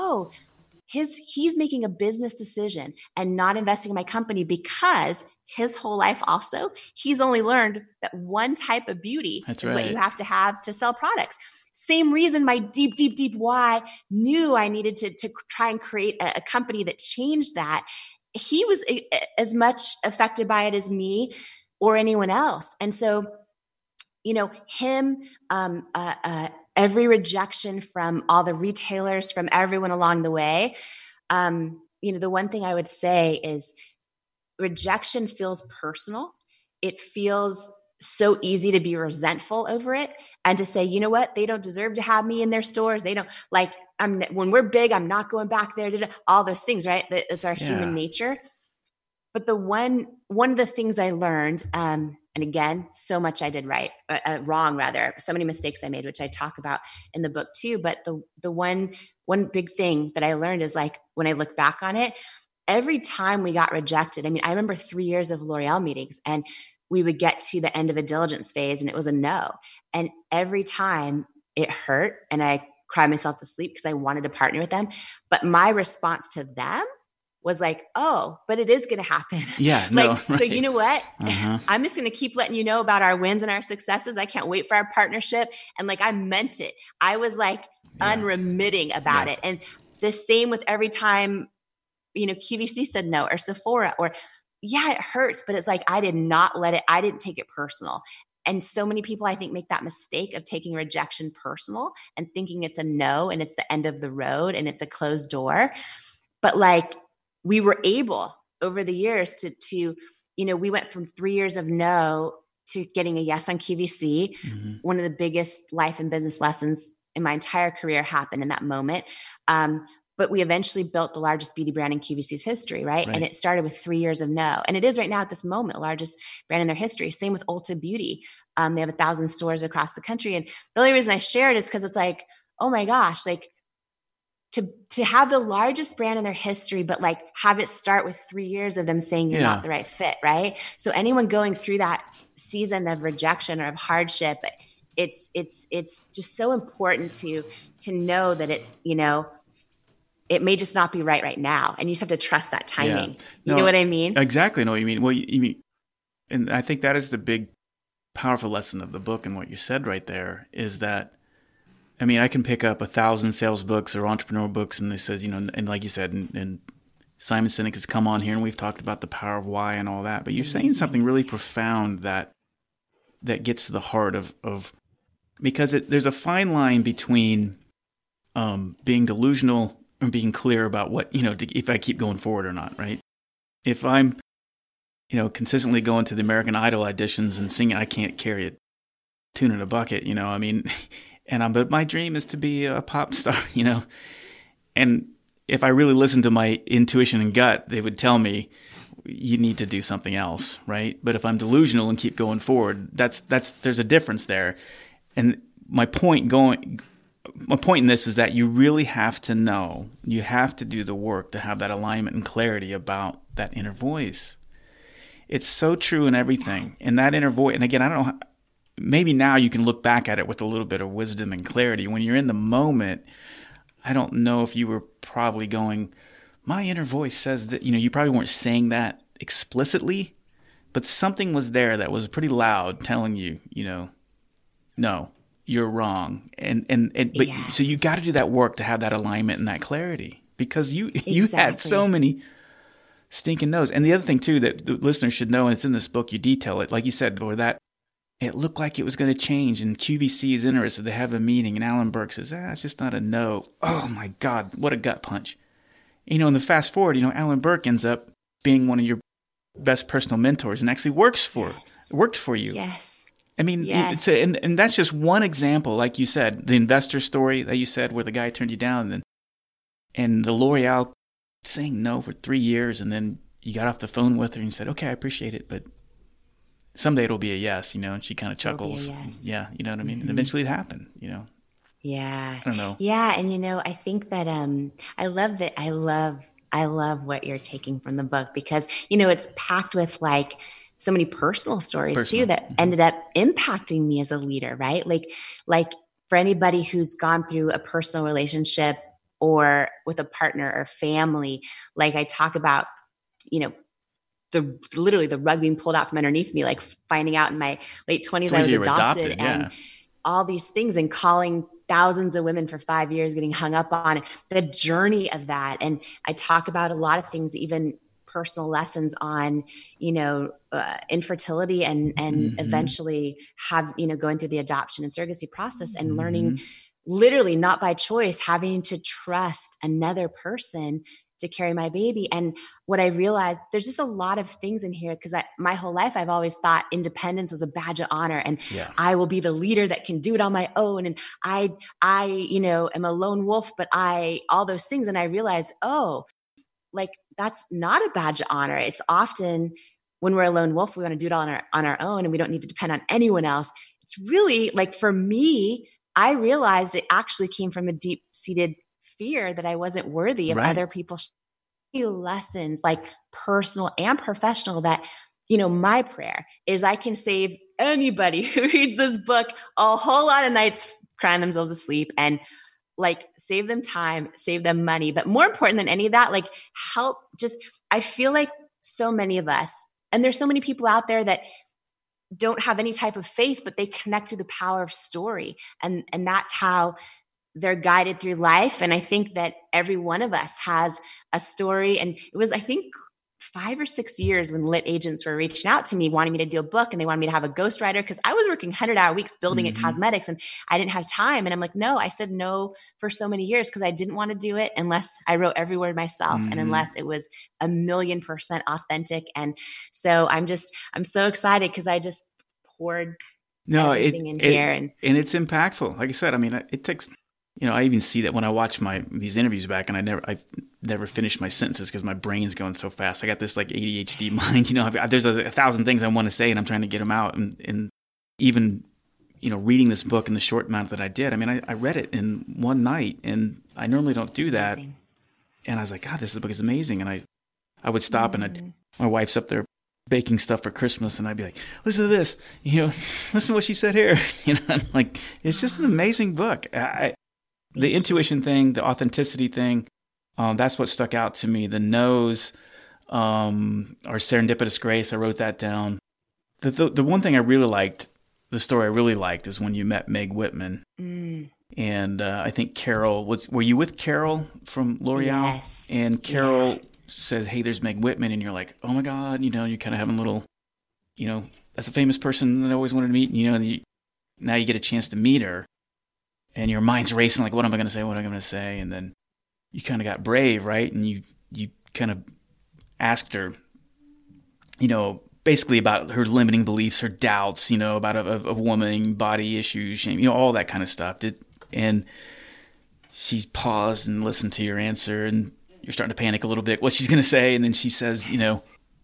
he's making a business decision and not investing in my company because his whole life also, he's only learned that one type of beauty is what you have to sell products. Same reason my deep why knew I needed to try and create a company that changed that. He was as much affected by it as me or anyone else. And so, every rejection from all the retailers, from everyone along the way, the one thing I would say is rejection feels personal. It feels so easy to be resentful over it and to say, you know what, they don't deserve to have me in their stores. They don't like, when we're big, I'm not going back there to all those things, right? It's our human nature. But one of the things I learned, and again, so much I did wrong rather, so many mistakes I made, which I talk about in the book too. But the one big thing that I learned is like, when I look back on it, every time we got rejected, I mean, I remember 3 years of L'Oreal meetings, and we would get to the end of a diligence phase and it was a no. And every time it hurt and I cried myself to sleep because I wanted to partner with them. But my response to them was like, oh, but it is going to happen. Yeah. Like, right. So you know what? I'm just going to keep letting you know about our wins and our successes. I can't wait for our partnership. And like, I meant it. I was like unremitting about it. And the same with every time, QVC said no, or Sephora, or it hurts, but it's like, I didn't take it personal. And so many people, I think, make that mistake of taking rejection personal and thinking it's a no and it's the end of the road and it's a closed door. But like, we were able over the years to we went from 3 years of no to getting a yes on QVC. Mm-hmm. One of the biggest life and business lessons in my entire career happened in that moment. But we eventually built the largest beauty brand in QVC's history, right? And it started with 3 years of no. And it is right now at this moment, the largest brand in their history. Same with Ulta Beauty. They have 1,000 stores across the country. And the only reason I share it is because it's like, oh my gosh, like to have the largest brand in their history, but like have it start with 3 years of them saying you're not the right fit, right? So anyone going through that season of rejection or of hardship, it's just so important to know that it's, it may just not be right now. And you just have to trust that timing. Yeah. You know what I mean? Exactly. Know what you mean. Well, you mean, and I think that is the big, powerful lesson of the book. And what you said right there is that, I mean, I can pick up 1,000 sales books or entrepreneur books, and it says, and like you said, and Simon Sinek has come on here, and we've talked about the power of why and all that. But you're saying something really profound that gets to the heart of because there's a fine line between being delusional and being clear about what, if I keep going forward or not, right? If I'm, consistently going to the American Idol auditions and singing, I can't carry a tune in a bucket, I mean, but my dream is to be a pop star, and if I really listened to my intuition and gut, they would tell me, you need to do something else, right? But if I'm delusional and keep going forward, there's a difference there. And my point in this is that you really have to know, you have to do the work to have that alignment and clarity about that inner voice. It's so true in everything. And that inner voice, and again, I don't know, maybe now you can look back at it with a little bit of wisdom and clarity. When you're in the moment, I don't know if you were probably going, my inner voice says that, you probably weren't saying that explicitly, but something was there that was pretty loud telling you, no. You're wrong. But so you got to do that work to have that alignment and that clarity, because you had so many stinking no's. And the other thing too, that the listeners should know, and it's in this book, you detail it, like you said, or that it looked like it was going to change and QVC is interested to have a meeting. And Alan Burke says, it's just not a no. Oh my God, what a gut punch. And the fast forward, Alan Burke ends up being one of your best personal mentors and actually worked for you. Yes. I mean, and that's just one example, like you said, the investor story that you said where the guy turned you down, and the L'Oreal saying no for 3 years, and then you got off the phone with her and you said, okay, I appreciate it, but someday it'll be a yes, and she kind of chuckles. Yes. Yeah, you know what I mean? Mm-hmm. And eventually it happened, Yeah. I don't know. Yeah, and I think that I love that. I love what you're taking from the book, because, it's packed with like so many personal stories too that ended up impacting me as a leader, right? Like for anybody who's gone through a personal relationship or with a partner or family, like I talk about, literally the rug being pulled out from underneath me, like finding out in my late 20s I was adopted and all these things, and calling thousands of women for 5 years, getting hung up on it, the journey of that. And I talk about a lot of things, even personal lessons on, infertility and eventually going through the adoption and surrogacy process and learning literally not by choice, having to trust another person to carry my baby. And what I realized, there's just a lot of things in here, because my whole life, I've always thought independence was a badge of honor, and I will be the leader that can do it on my own. And I am a lone wolf, but all those things. And I realized, like, that's not a badge of honor. It's often when we're a lone wolf, we want to do it all on our own, and we don't need to depend on anyone else. It's really like, for me, I realized it actually came from a deep-seated fear that I wasn't worthy of other people's lessons, like personal and professional, that, my prayer is I can save anybody who reads this book a whole lot of nights crying themselves to sleep, and like save them time, save them money. But more important than any of that, like help I feel like so many of us, and there's so many people out there that don't have any type of faith, but they connect through the power of story. And that's how they're guided through life. And I think that every one of us has a story. And it was, I think, 5 or 6 years when lit agents were reaching out to me, wanting me to do a book, and they wanted me to have a ghostwriter, because I was working 100-hour weeks building IT Cosmetics, and I didn't have time. And I'm like, no, I said no for so many years because I didn't want to do it unless I wrote every word myself and unless it was 1,000,000% authentic. And so I'm so excited because I just poured everything in here. And it's impactful. Like I said, I mean, it takes... I even see that when I watch these interviews back, and I never finish my sentences because my brain's going so fast. I got this like ADHD mind. There's 1,000 things I want to say, and I'm trying to get them out. And even reading this book in the short amount that I did, I mean, I read it in one night, and I normally don't do that. Amazing. And I was like, God, this book is amazing. And I would stop, and my wife's up there baking stuff for Christmas, and I'd be like, listen to this, listen to what she said here. Like, it's just an amazing book. The intuition thing, the authenticity thing, that's what stuck out to me. The no's are serendipitous grace. I wrote that down. The one thing I really liked, the story I really liked, is when you met Meg Whitman. And I think Carol, were you with Carol from L'Oreal? Yes. And Carol says, hey, there's Meg Whitman. And you're like, oh my God, you're kind of having a little, that's a famous person that I always wanted to meet. Now you get a chance to meet her. And your mind's racing, like, what am I going to say? What am I going to say? And then you kind of got brave, right? And you kind of asked her, basically about her limiting beliefs, her doubts, about a woman, body issues, shame, all that kind of stuff. And she paused and listened to your answer, and you're starting to panic a little bit what she's going to say. And then she says, no,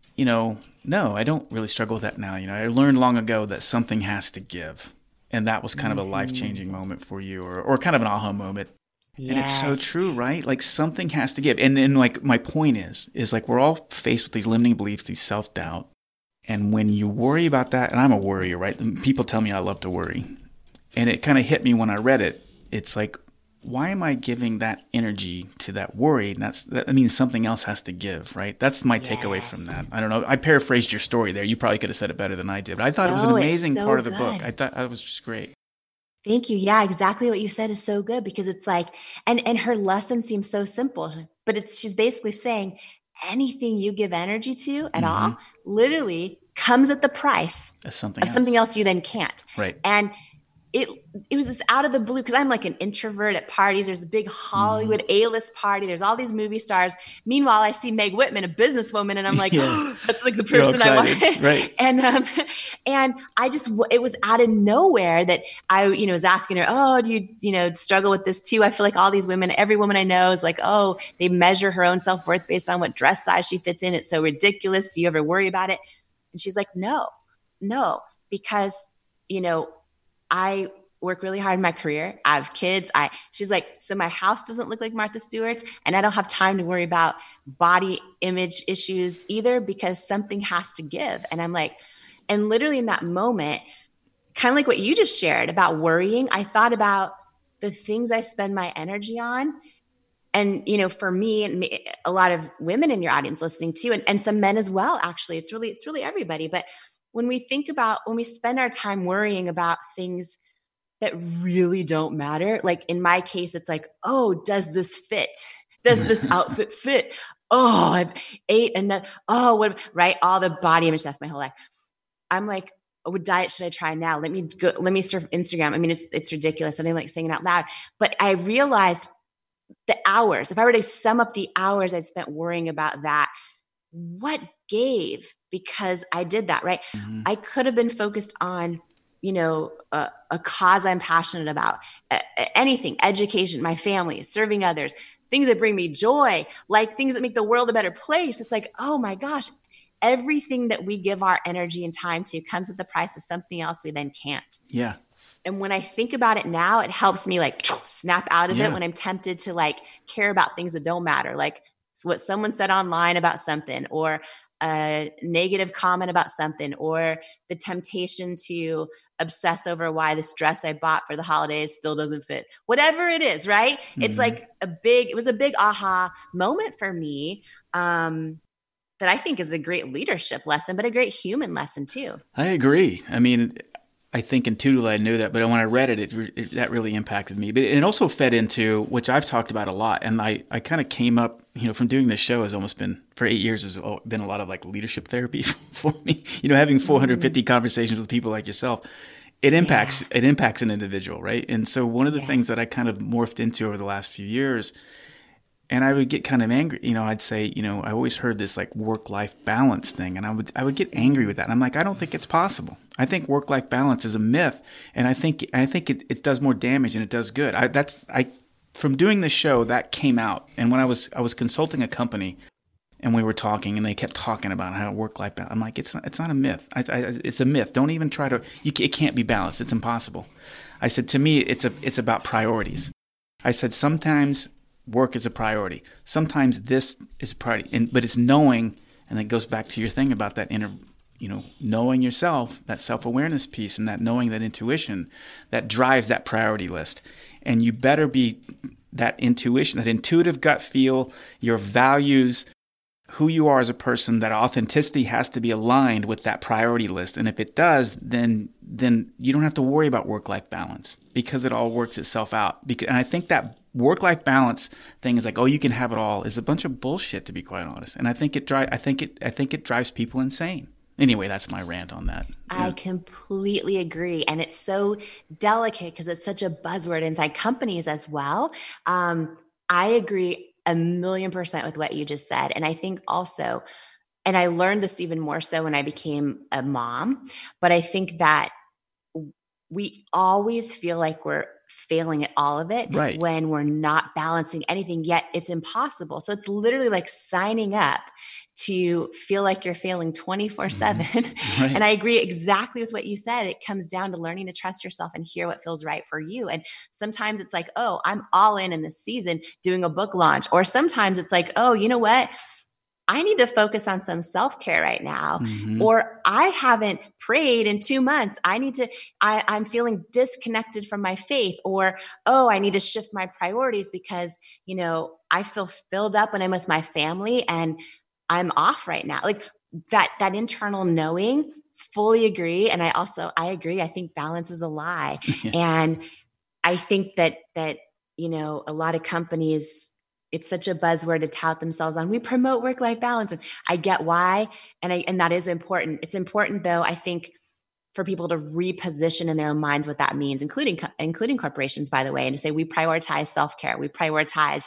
I don't really struggle with that now. I learned long ago that something has to give. And that was kind of a life-changing moment for you, or kind of an aha moment. Yes. And it's so true, right? Like, something has to give. And then, like, my point is like, we're all faced with these limiting beliefs, these self-doubt. And when you worry about that, and I'm a worrier, right? People tell me I love to worry. And it kind of hit me when I read it. It's like, why am I giving that energy to that worry? And that means something else has to give, right? That's my takeaway from that. I don't know. I paraphrased your story there. You probably could have said it better than I did. But I thought it was an amazing part of the book. I thought it was just great. Thank you. Yeah, exactly what you said is so good, because it's like, and her lesson seems so simple, but she's basically saying anything you give energy to at all literally comes at the price of something else you then can't. Right. And it was just out of the blue, because I'm like an introvert at parties. There's a big Hollywood A-list party. There's all these movie stars. Meanwhile, I see Meg Whitman, a businesswoman, and I'm like, that's like the person I want. Right. And I just, it was out of nowhere that I, was asking her, oh, do you, struggle with this too? I feel like all these women, every woman I know is like, oh, they measure her own self-worth based on what dress size she fits in. It's so ridiculous. Do you ever worry about it? And she's like, no, because, I work really hard in my career. I have kids. She's like, so my house doesn't look like Martha Stewart's, and I don't have time to worry about body image issues either, because something has to give. And I'm like, and literally in that moment, kind of like what you just shared about worrying, I thought about the things I spend my energy on. And, for me and a lot of women in your audience listening too, and some men as well, actually, it's really everybody. But when we spend our time worrying about things that really don't matter, like in my case, it's like, oh, does this fit? Does this outfit fit? Oh, I've ate and then, what, right? All the body image stuff my whole life. I'm like, what diet should I try now? Let me surf Instagram. I mean, it's ridiculous. I don't like saying it out loud, but I realized the hours, if I were to sum up the hours I'd spent worrying about that, what gave because I did that, right? Mm-hmm. I could have been focused on, a cause I'm passionate about, anything, education, my family, serving others, things that bring me joy, like things that make the world a better place. It's like, oh my gosh, everything that we give our energy and time to comes at the price of something else we then can't. Yeah. And when I think about it now, it helps me like snap out of it when I'm tempted to like care about things that don't matter, like what someone said online about something, or a negative comment about something, or the temptation to obsess over why this dress I bought for the holidays still doesn't fit. Whatever it is, right? Mm-hmm. It's like it was a big aha moment for me. That I think is a great leadership lesson, but a great human lesson too. I agree. I mean, I think intuitively I knew that, but when I read it, that really impacted me. But it also fed into, which I've talked about a lot, and I kind of came up, from doing this show has almost been, for 8 years, has been a lot of like leadership therapy for me. Having 450 conversations with people like yourself, it impacts an individual, right? And so one of the things that I kind of morphed into over the last few years, and I would get kind of angry. I'd say, I always heard this like work-life balance thing, and I would get angry with that. And I'm like, I don't think it's possible. I think work-life balance is a myth, and I think it does more damage than it does good. From doing this show, that came out. And when I was consulting a company, and we were talking, and they kept talking about how work-life balance. I'm like, it's not a myth. It's a myth. Don't even try to. It can't be balanced. It's impossible. I said, to me, it's about priorities. I said sometimes work is a priority. Sometimes this is a priority, but it's knowing, and it goes back to your thing about that inner, knowing yourself, that self-awareness piece, and that knowing, that intuition that drives that priority list. And you better be that intuition, that intuitive gut feel, your values, who you are as a person, that authenticity has to be aligned with that priority list. And if it does, then you don't have to worry about work-life balance because it all works itself out. And I think that work-life balance thing is like, oh, you can have it all, is a bunch of bullshit, to be quite honest. And I think it drives people insane. Anyway, that's my rant on that. Yeah. I completely agree. And it's so delicate because it's such a buzzword inside companies as well. I agree 1,000,000% with what you just said. And I think also, and I learned this even more so when I became a mom, but I think that we always feel like we're failing at all of it when we're not balancing anything, yet it's impossible. So it's literally like signing up to feel like you're failing 24/7. And I agree exactly with what you said. It comes down to learning to trust yourself and hear what feels right for you. And sometimes it's like, oh, I'm all in this season doing a book launch. Or sometimes it's like, oh, you know what? I need to focus on some self-care right now, or I haven't prayed in 2 months. I'm feeling disconnected from my faith, or, oh, I need to shift my priorities because, I feel filled up when I'm with my family and I'm off right now. Like that internal knowing, fully agree. And I agree. I think balance is a lie. And I think that, a lot of companies, it's such a buzzword to tout themselves on. We promote work-life balance, and I get why, and that is important. It's important, though, I think, for people to reposition in their own minds what that means, including corporations, by the way, and to say we prioritize self-care, we prioritize,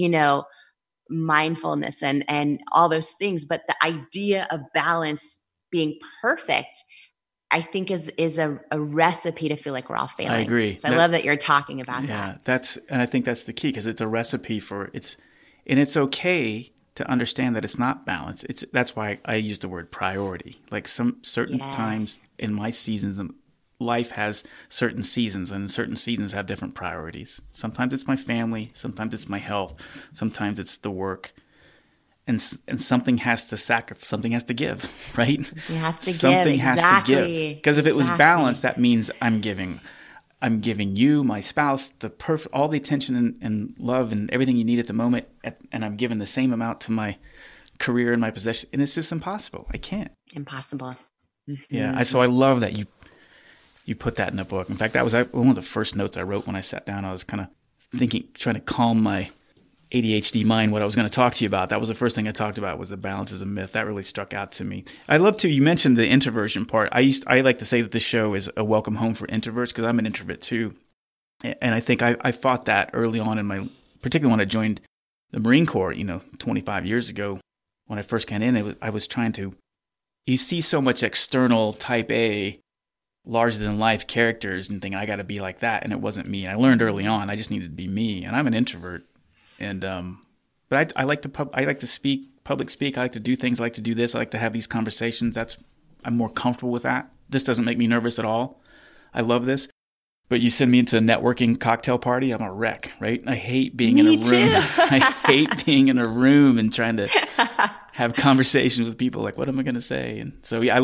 mindfulness and all those things. But the idea of balance being perfect, I think is a recipe to feel like we're all failing. I agree. So I love that you're talking about that. And I think that's the key, because it's a recipe and it's okay to understand that it's not balanced. That's why I use the word priority. Like some certain times in my seasons, life has certain seasons, and certain seasons have different priorities. Sometimes it's my family, sometimes it's my health, sometimes it's the work. And something has to sacrifice, something has to give, right? It has to something give. Has to give. Because if it was balanced, that means I'm giving you, my spouse, all the attention and love and everything you need at the moment, and I'm giving the same amount to my career and my possession, and it's just impossible. I can't. Impossible. Yeah. So I love that you put that in the book. In fact, that was one of the first notes I wrote when I sat down. I was kind of trying to calm my ADHD mind what I was going to talk to you about. That was the first thing I talked about, was the balance is a myth. That really struck out to me. I love to, you mentioned the introversion part. I like to say that this show is a welcome home for introverts, because I'm an introvert too. And I think I fought that early on in my particularly when I joined the Marine Corps, 25 years ago, when I first got in, I was trying to, you see so much external type A, larger than life characters and think I got to be like that. And it wasn't me. I learned early on, I just needed to be me. And I'm an introvert. And, but I like to speak, public speak. I like to do things. I like to do this. I like to have these conversations. I'm more comfortable with that. This doesn't make me nervous at all. I love this. But you send me into a networking cocktail party, I'm a wreck, right? I hate being in a room. I hate being in a room and trying to have conversations with people. Like, what am I going to say? And so, yeah,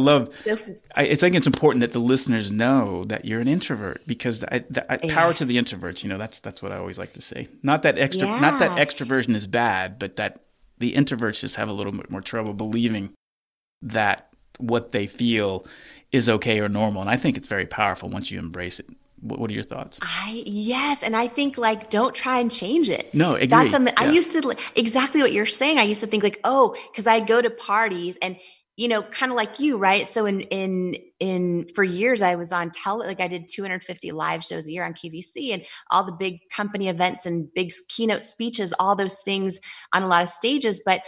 I think it's important that the listeners know that you're an introvert, because power to the introverts. That's what I always like to say. Not that extroversion is bad, but that the introverts just have a little bit more trouble believing that what they feel is okay or normal. And I think it's very powerful once you embrace it. What are your thoughts? Yes. And I think don't try and change it. No, agree. That's something I used to, exactly what you're saying. I used to think because I'd go to parties and, kind of like you, right? So for years I was on I did 250 live shows a year on QVC and all the big company events and big keynote speeches, all those things on a lot of stages. But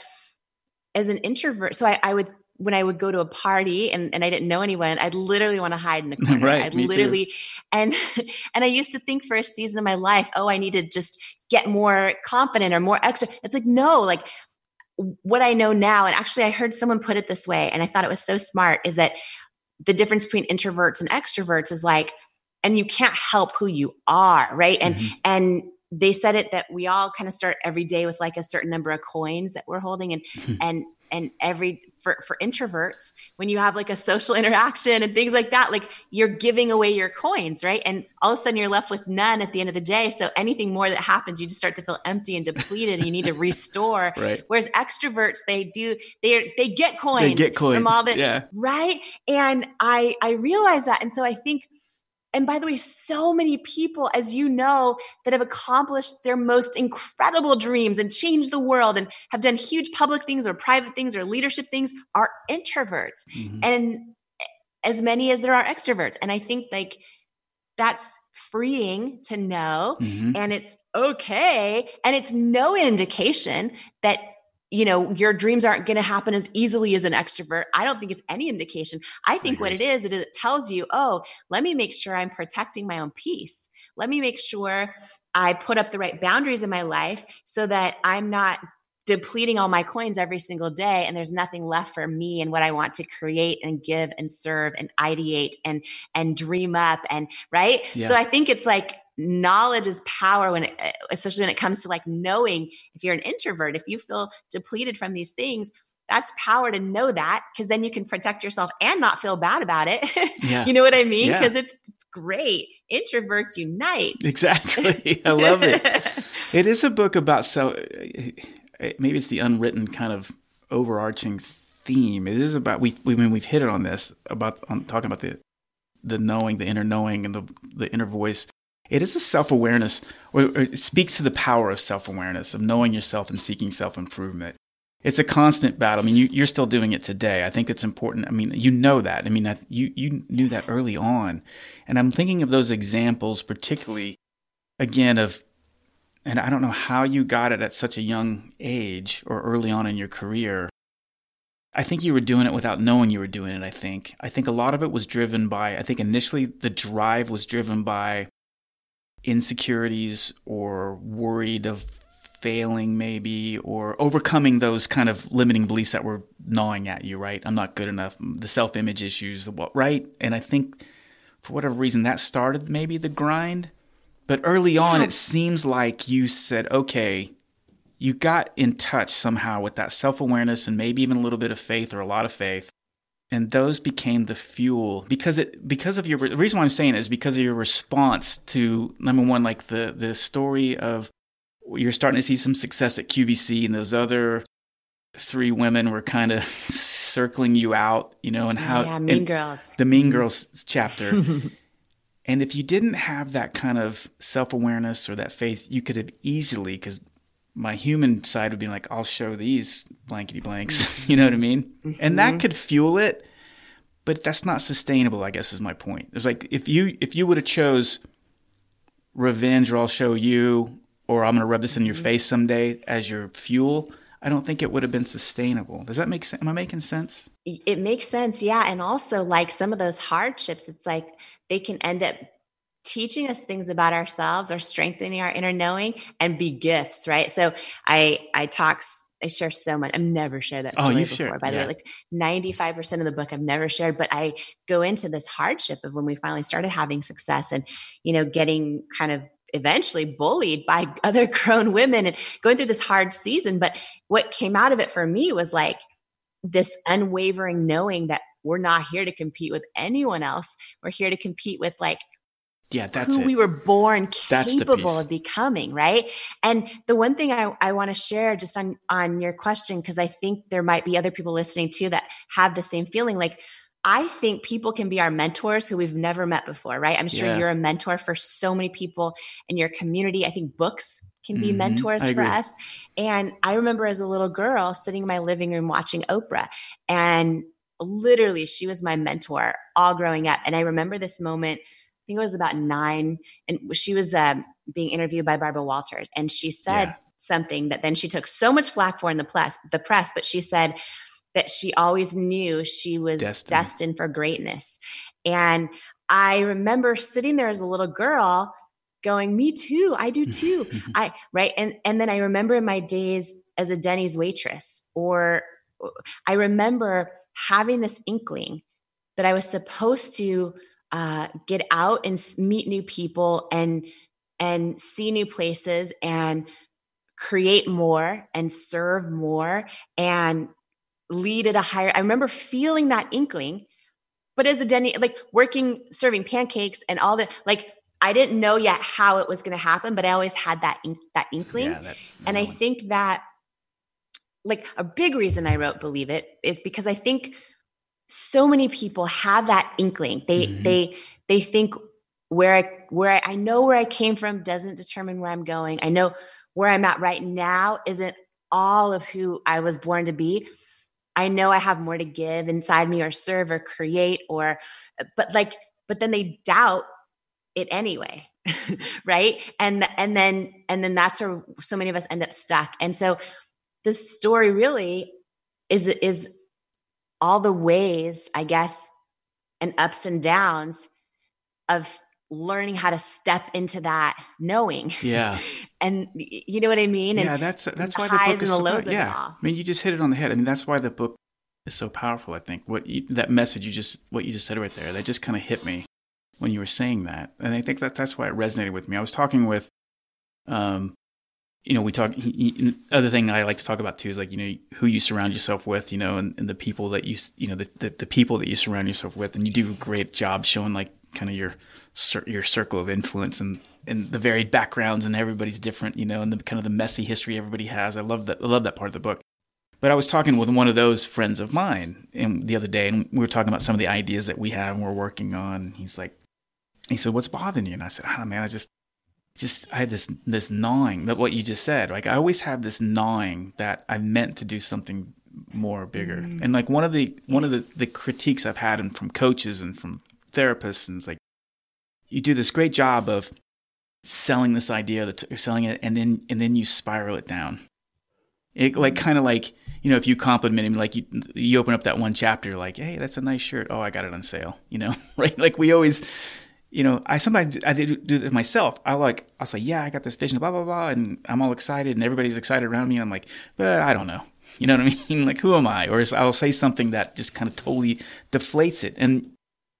as an introvert, so I would, when I would go to a party and I didn't know anyone, I'd literally want to hide in a corner. Right, I'd literally, too. And I used to think for a season of my life, I need to just get more confident or more extra. It's no, what I know now, and actually I heard someone put it this way, and I thought it was so smart, is that the difference between introverts and extroverts is and you can't help who you are, right? And they said it that we all kind of start every day with a certain number of coins that we're holding, and for introverts, when you have a social interaction and things like that, you're giving away your coins, right? And all of a sudden you're left with none at the end of the day. So anything more that happens, you just start to feel empty and depleted and you need to restore. Right. Whereas extroverts, they get coins. They get coins. From all the, yeah. Right. And I realize that. And so I think, and by the way, so many people, as you know, that have accomplished their most incredible dreams and changed the world and have done huge public things or private things or leadership things are introverts. Mm-hmm. And as many as there are extroverts. And I think that's freeing to know. Mm-hmm. And it's okay. And it's no indication that your dreams aren't going to happen as easily as an extrovert. I don't think it's any indication. I think what it is it tells you, let me make sure I'm protecting my own peace. Let me make sure I put up the right boundaries in my life so that I'm not depleting all my coins every single day and there's nothing left for me and what I want to create and give and serve and ideate and dream up and right. Yeah. So I think it's knowledge is power especially when it comes to knowing if you're an introvert, if you feel depleted from these things, that's power to know that, because then you can protect yourself and not feel bad about it. Yeah. You know what I mean? Because it's great. Introverts unite. Exactly. I love it. It is a book about maybe it's the unwritten kind of overarching theme. It is about, we've hit it on this, talking about the knowing, the inner knowing and the inner voice. It is a self-awareness, or it speaks to the power of self-awareness, of knowing yourself and seeking self-improvement. It's a constant battle. You're still doing it today. I think it's important. You know that. You knew that early on. And I'm thinking of those examples, particularly, again, and I don't know how you got it at such a young age or early on in your career. I think you were doing it without knowing you were doing it, I think. I think a lot of it was driven by, initially the drive was driven by insecurities or worried of failing maybe, or overcoming those kind of limiting beliefs that were gnawing at you, right? I'm not good enough, the self-image issues, right? And I think for whatever reason that started maybe the grind. But early on, it seems like you said, okay, you got in touch somehow with that self-awareness and maybe even a little bit of faith or a lot of faith. And those became the fuel the reason why I'm saying it is because of your response to, number one, the story of you're starting to see some success at QVC and those other three women were kind of circling you out, and how Mean Girls, the Mean Girls chapter. And if you didn't have that kind of self-awareness or that faith, you could have easily, because my human side would be I'll show these blankety blanks, you know what I mean? Mm-hmm. And that could fuel it, but that's not sustainable, I guess is my point. It's if you would have chose revenge or I'll show you, or I'm going to rub this in your face someday as your fuel, I don't think it would have been sustainable. Does that make sense? Am I making sense? It makes sense. Yeah. And also like some of those hardships, it's like they can end up teaching us things about ourselves or strengthening our inner knowing and be gifts. Right. So I share so much. I've never shared that story before, by the way. Like 95% of the book I've never shared, but I go into this hardship of when we finally started having success and, getting kind of eventually bullied by other grown women and going through this hard season. But what came out of it for me was like this unwavering knowing that we're not here to compete with anyone else. We're here to compete with like, that's who it. we were born capable of becoming, right? And the one thing I want to share just on your question, because I think there might be other people listening too that have the same feeling. Like, I think people can be our mentors who we've never met before, right? I'm sure you're a mentor for so many people in your community. I think books can be mentors for us. And I remember as a little girl sitting in my living room watching Oprah, and literally she was my mentor all growing up. And I remember this moment, I think it was about 9, and she was being interviewed by Barbara Walters, and she said something that then she took so much flack for in the press, but she said that she always knew she was destined for greatness. And I remember sitting there as a little girl going, me too, I do too. Right. And then I remember in my days as a Denny's waitress, or I remember having this inkling that I was supposed to get out and meet new people and see new places and create more and serve more and lead at a higher. I remember feeling that inkling, but as a Denny, like working, serving pancakes and all that, like I didn't know yet how it was going to happen, but I always had that inkling. And I think that like a big reason I wrote Believe It is because I think so many people have that inkling. They think where I know where I came from doesn't determine where I'm going. I know where I'm at right now isn't all of who I was born to be. I know I have more to give inside me or serve or create but then they doubt it anyway. Right. And then that's where so many of us end up stuck. And so this story really is all the ways, I guess, and ups and downs of learning how to step into that knowing. Yeah. And you know what I mean? Yeah, and that's why the book highs is and the so lows powerful. of it all. I mean, you just hit it on the head. I mean, that's why the book is so powerful, I think. That message what you just said right there, that just kind of hit me when you were saying that. And I think that's why it resonated with me. I was talking with other thing I like to talk about too is like, who you surround yourself with, and the people that the people that you surround yourself with. And you do a great job showing like kind of your circle of influence and the varied backgrounds, and everybody's different, and the kind of the messy history everybody has. I love that part of the book. But I was talking with one of those friends of mine the other day, and we were talking about some of the ideas that we have and we're working on. He said, "What's bothering you?" And I said, "Oh man, I had this gnawing, that what you just said. Like I always have this gnawing that I meant to do something more bigger." And like one of the critiques I've had from coaches and from therapists, and it's like, you do this great job of selling this idea that you're selling it, and then you spiral it down. It like kind of like, if you compliment him, like you open up that one chapter, like, "Hey, that's a nice shirt. Oh, I got it on sale." Right? Like we always. I sometimes do it myself. I'll say, "Yeah, I got this vision, blah, blah, blah," and I'm all excited and everybody's excited around me. And I'm like, "But I don't know." You know what I mean? Like, who am I? Or I'll say something that just kind of totally deflates it. And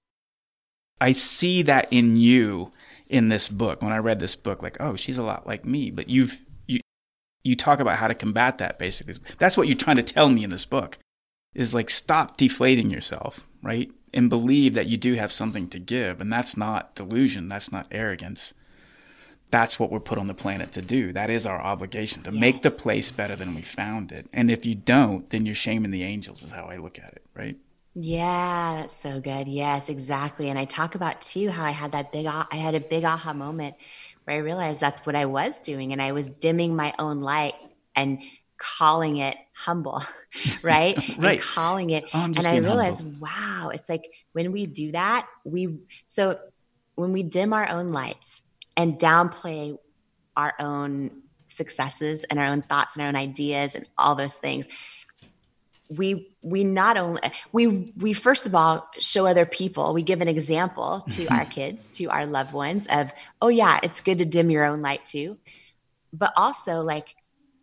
I see that in you in this book. When I read this book, like, oh, she's a lot like me. But you talk about how to combat that, basically. That's what you're trying to tell me in this book, is like, stop deflating yourself, right? And believe that you do have something to give. And that's not delusion. That's not arrogance. That's what we're put on the planet to do. That is our obligation, to make the place better than we found it. And if you don't, then you're shaming the angels, is how I look at it, right? Yeah, that's so good. Yes, exactly. And I talk about too how I had a big aha moment where I realized that's what I was doing. And I was dimming my own light and calling it humble, right? Right. And calling it. Oh, and I realized, wow, it's like when we do that, when we dim our own lights and downplay our own successes and our own thoughts and our own ideas and all those things, we not only, we first of all show other people, we give an example to our kids, to our loved ones of, oh yeah, it's good to dim your own light too. But also like,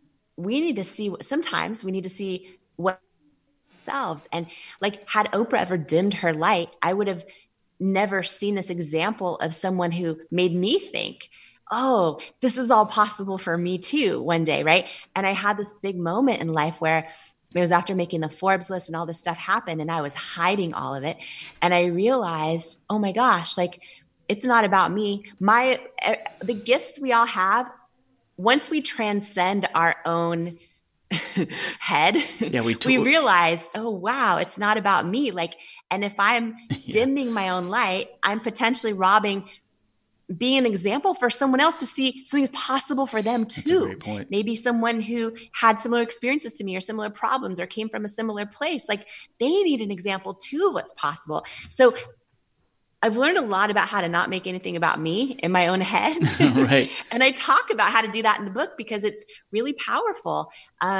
sometimes we need to see what ourselves. And like, had Oprah ever dimmed her light, I would have never seen this example of someone who made me think, oh, this is all possible for me too one day. Right. And I had this big moment in life where it was after making the Forbes list and all this stuff happened and I was hiding all of it. And I realized, oh my gosh, like it's not about me. The gifts we all have, once we transcend our own head, we realize, oh wow, it's not about me. Like, and if I'm dimming my own light, I'm potentially being an example for someone else to see something's possible for them too. That's a great point. Maybe someone who had similar experiences to me or similar problems or came from a similar place, like they need an example too of what's possible. So I've learned a lot about how to not make anything about me in my own head. Right. And I talk about how to do that in the book because it's really powerful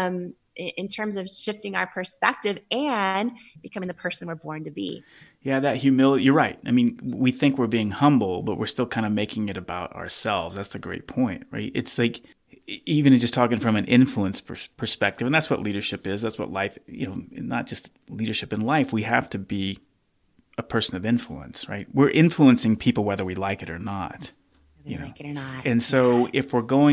in terms of shifting our perspective and becoming the person we're born to be. Yeah, that humility, you're right. I mean, we think we're being humble, but we're still kind of making it about ourselves. That's the great point, right? It's like, even just talking from an influence perspective, and that's what leadership is. That's what life, not just leadership in life. We have to be a person of influence, right? We're influencing people whether we like it or not. Like it or not. And so if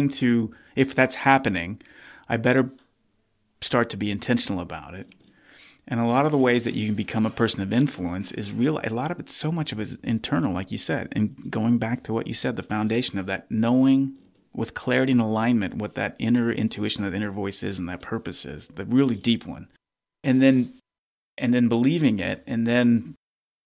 that's happening, I better start to be intentional about it. And a lot of the ways that you can become a person of influence is real. A lot of it, so much of it is internal, like you said. And going back to what you said, the foundation of that, knowing with clarity and alignment what that inner intuition, that inner voice is and that purpose is, the really deep one. And then believing it, and then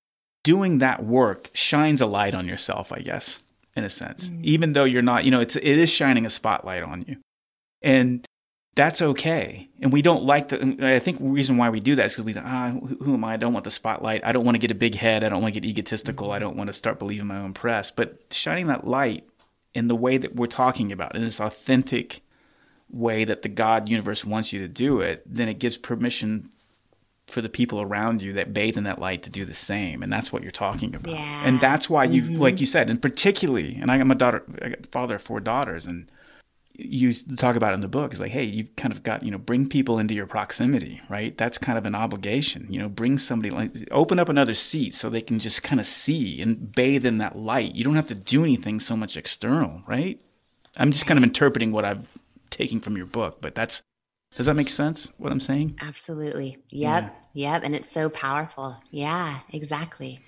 doing that work shines a light on yourself, I guess, in a sense. Even though you're not, it is shining a spotlight on you. And that's okay. And we don't like I think the reason why we do that is because we think, who am I? I don't want the spotlight. I don't want to get a big head. I don't want to get egotistical. I don't want to start believing my own press. But shining that light in the way that we're talking about, in this authentic way that the God universe wants you to do it, then it gives permission for the people around you that bathe in that light to do the same. And that's what you're talking about. Yeah. And that's why you, like you said, and particularly, and I got father of 4 daughters, and you talk about it in the book, is like, hey, you've kind of got, bring people into your proximity, right? That's kind of an obligation, bring somebody, like, open up another seat so they can just kind of see and bathe in that light. You don't have to do anything so much external, right? I'm just kind of interpreting what I've taken from your book, but does that make sense, what I'm saying? Absolutely. Yep. And it's so powerful. Yeah, exactly.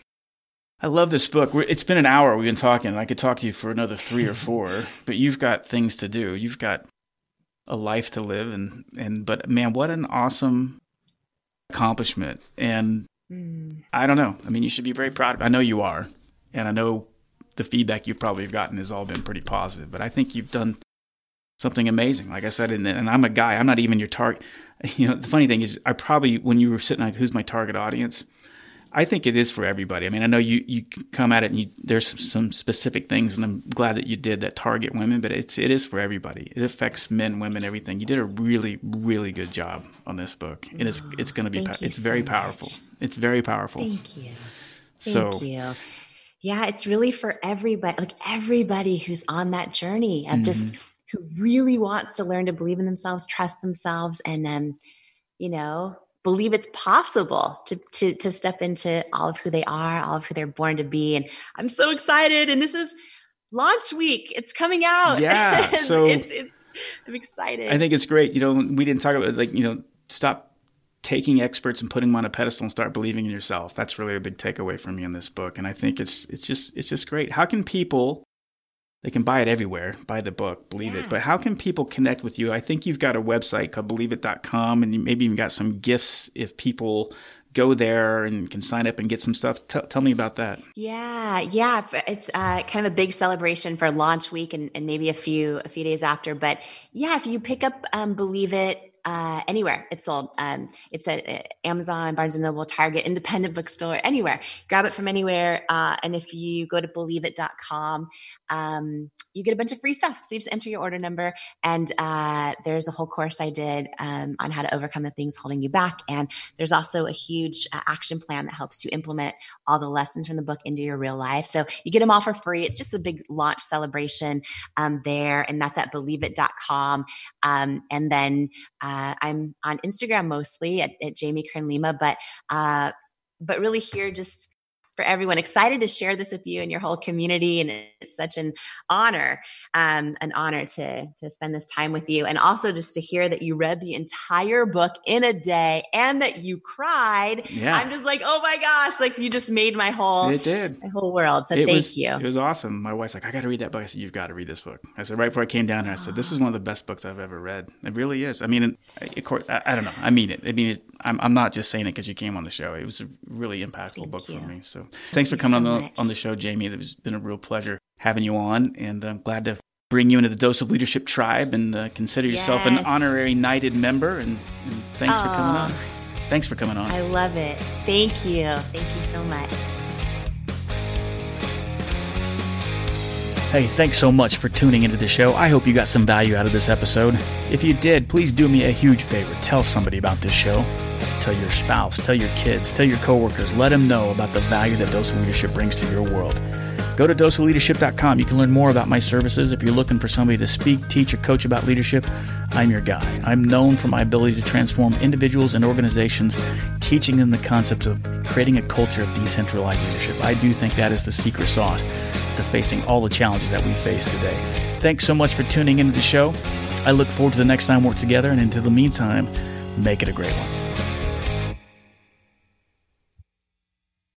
I love this book. It's been an hour we've been talking. I could talk to you for another 3 or 4, but you've got things to do. You've got a life to live, but man, what an awesome accomplishment. And I don't know. I mean, you should be very proud of it. I know you are. And I know the feedback you've probably gotten has all been pretty positive, but I think you've done something amazing. Like I said, and I'm a guy, I'm not even your target. The funny thing is, when you were sitting like, who's my target audience? I think it is for everybody. I mean, I know you come at it and there's some specific things, and I'm glad that you did that target women, but it is for everybody. It affects men, women, everything. You did a really, really good job on this book. And it's going to be, it's very powerful. It's very powerful. Thank you. Thank you. Yeah, it's really for everybody, like everybody who's on that journey of just who really wants to learn to believe in themselves, trust themselves, and believe it's possible to step into all of who they are, all of who they're born to be. And I'm so excited. And this is launch week. It's coming out. Yeah. So I'm excited. I think it's great. We didn't talk about stop taking experts and putting them on a pedestal and start believing in yourself. That's really a big takeaway for me in this book. And I think it's just great. How can people, they can buy it everywhere, buy the book, Believe It. But how can people connect with you? I think you've got a website called BelieveIt.com, and you maybe even got some gifts if people go there and can sign up and get some stuff. Tell me about that. Yeah. It's kind of a big celebration for launch week and maybe a few days after. But yeah, if you pick up Believe It, anywhere it's sold. It's at Amazon, Barnes & Noble, Target, independent bookstore, anywhere. Grab it from anywhere. And if you go to BelieveIt.com, you get a bunch of free stuff. So you just enter your order number, and there's a whole course I did on how to overcome the things holding you back. And there's also a huge action plan that helps you implement all the lessons from the book into your real life. So you get them all for free. It's just a big launch celebration there, and that's at believeit.com. And then I'm on Instagram mostly at Jamie Kern Lima, but really here just for everyone. Excited to share this with you and your whole community. And it's such an honor to spend this time with you. And also just to hear that you read the entire book in a day and that you cried. Yeah. I'm just like, oh my gosh, like you just made my whole world. So thank you. It was awesome. My wife's like, I got to read that book. I said, you've got to read this book. I said, right before I came down here, I said, this is one of the best books I've ever read. It really is. I mean, of course, I don't know. I mean it. I mean, I'm not just saying it because you came on the show. It was a really impactful book for me. So thanks for coming on the show, Jamie. It's been a real pleasure having you on, and I'm glad to bring you into the Dose of Leadership tribe and consider yourself an honorary knighted member. And thanks for coming on. Thanks for coming on. I love it. Thank you. Thank you so much. Hey, thanks so much for tuning into the show. I hope you got some value out of this episode. If you did, please do me a huge favor. Tell somebody about this show. Tell your spouse, tell your kids, tell your coworkers. Let them know about the value that Dose of Leadership brings to your world. Go to doseofleadership.com. You can learn more about my services. If you're looking for somebody to speak, teach, or coach about leadership, I'm your guy. I'm known for my ability to transform individuals and organizations, teaching them the concepts of creating a culture of decentralized leadership. I do think that is the secret sauce to facing all the challenges that we face today. Thanks so much for tuning into the show. I look forward to the next time we work together, and until the meantime, make it a great one.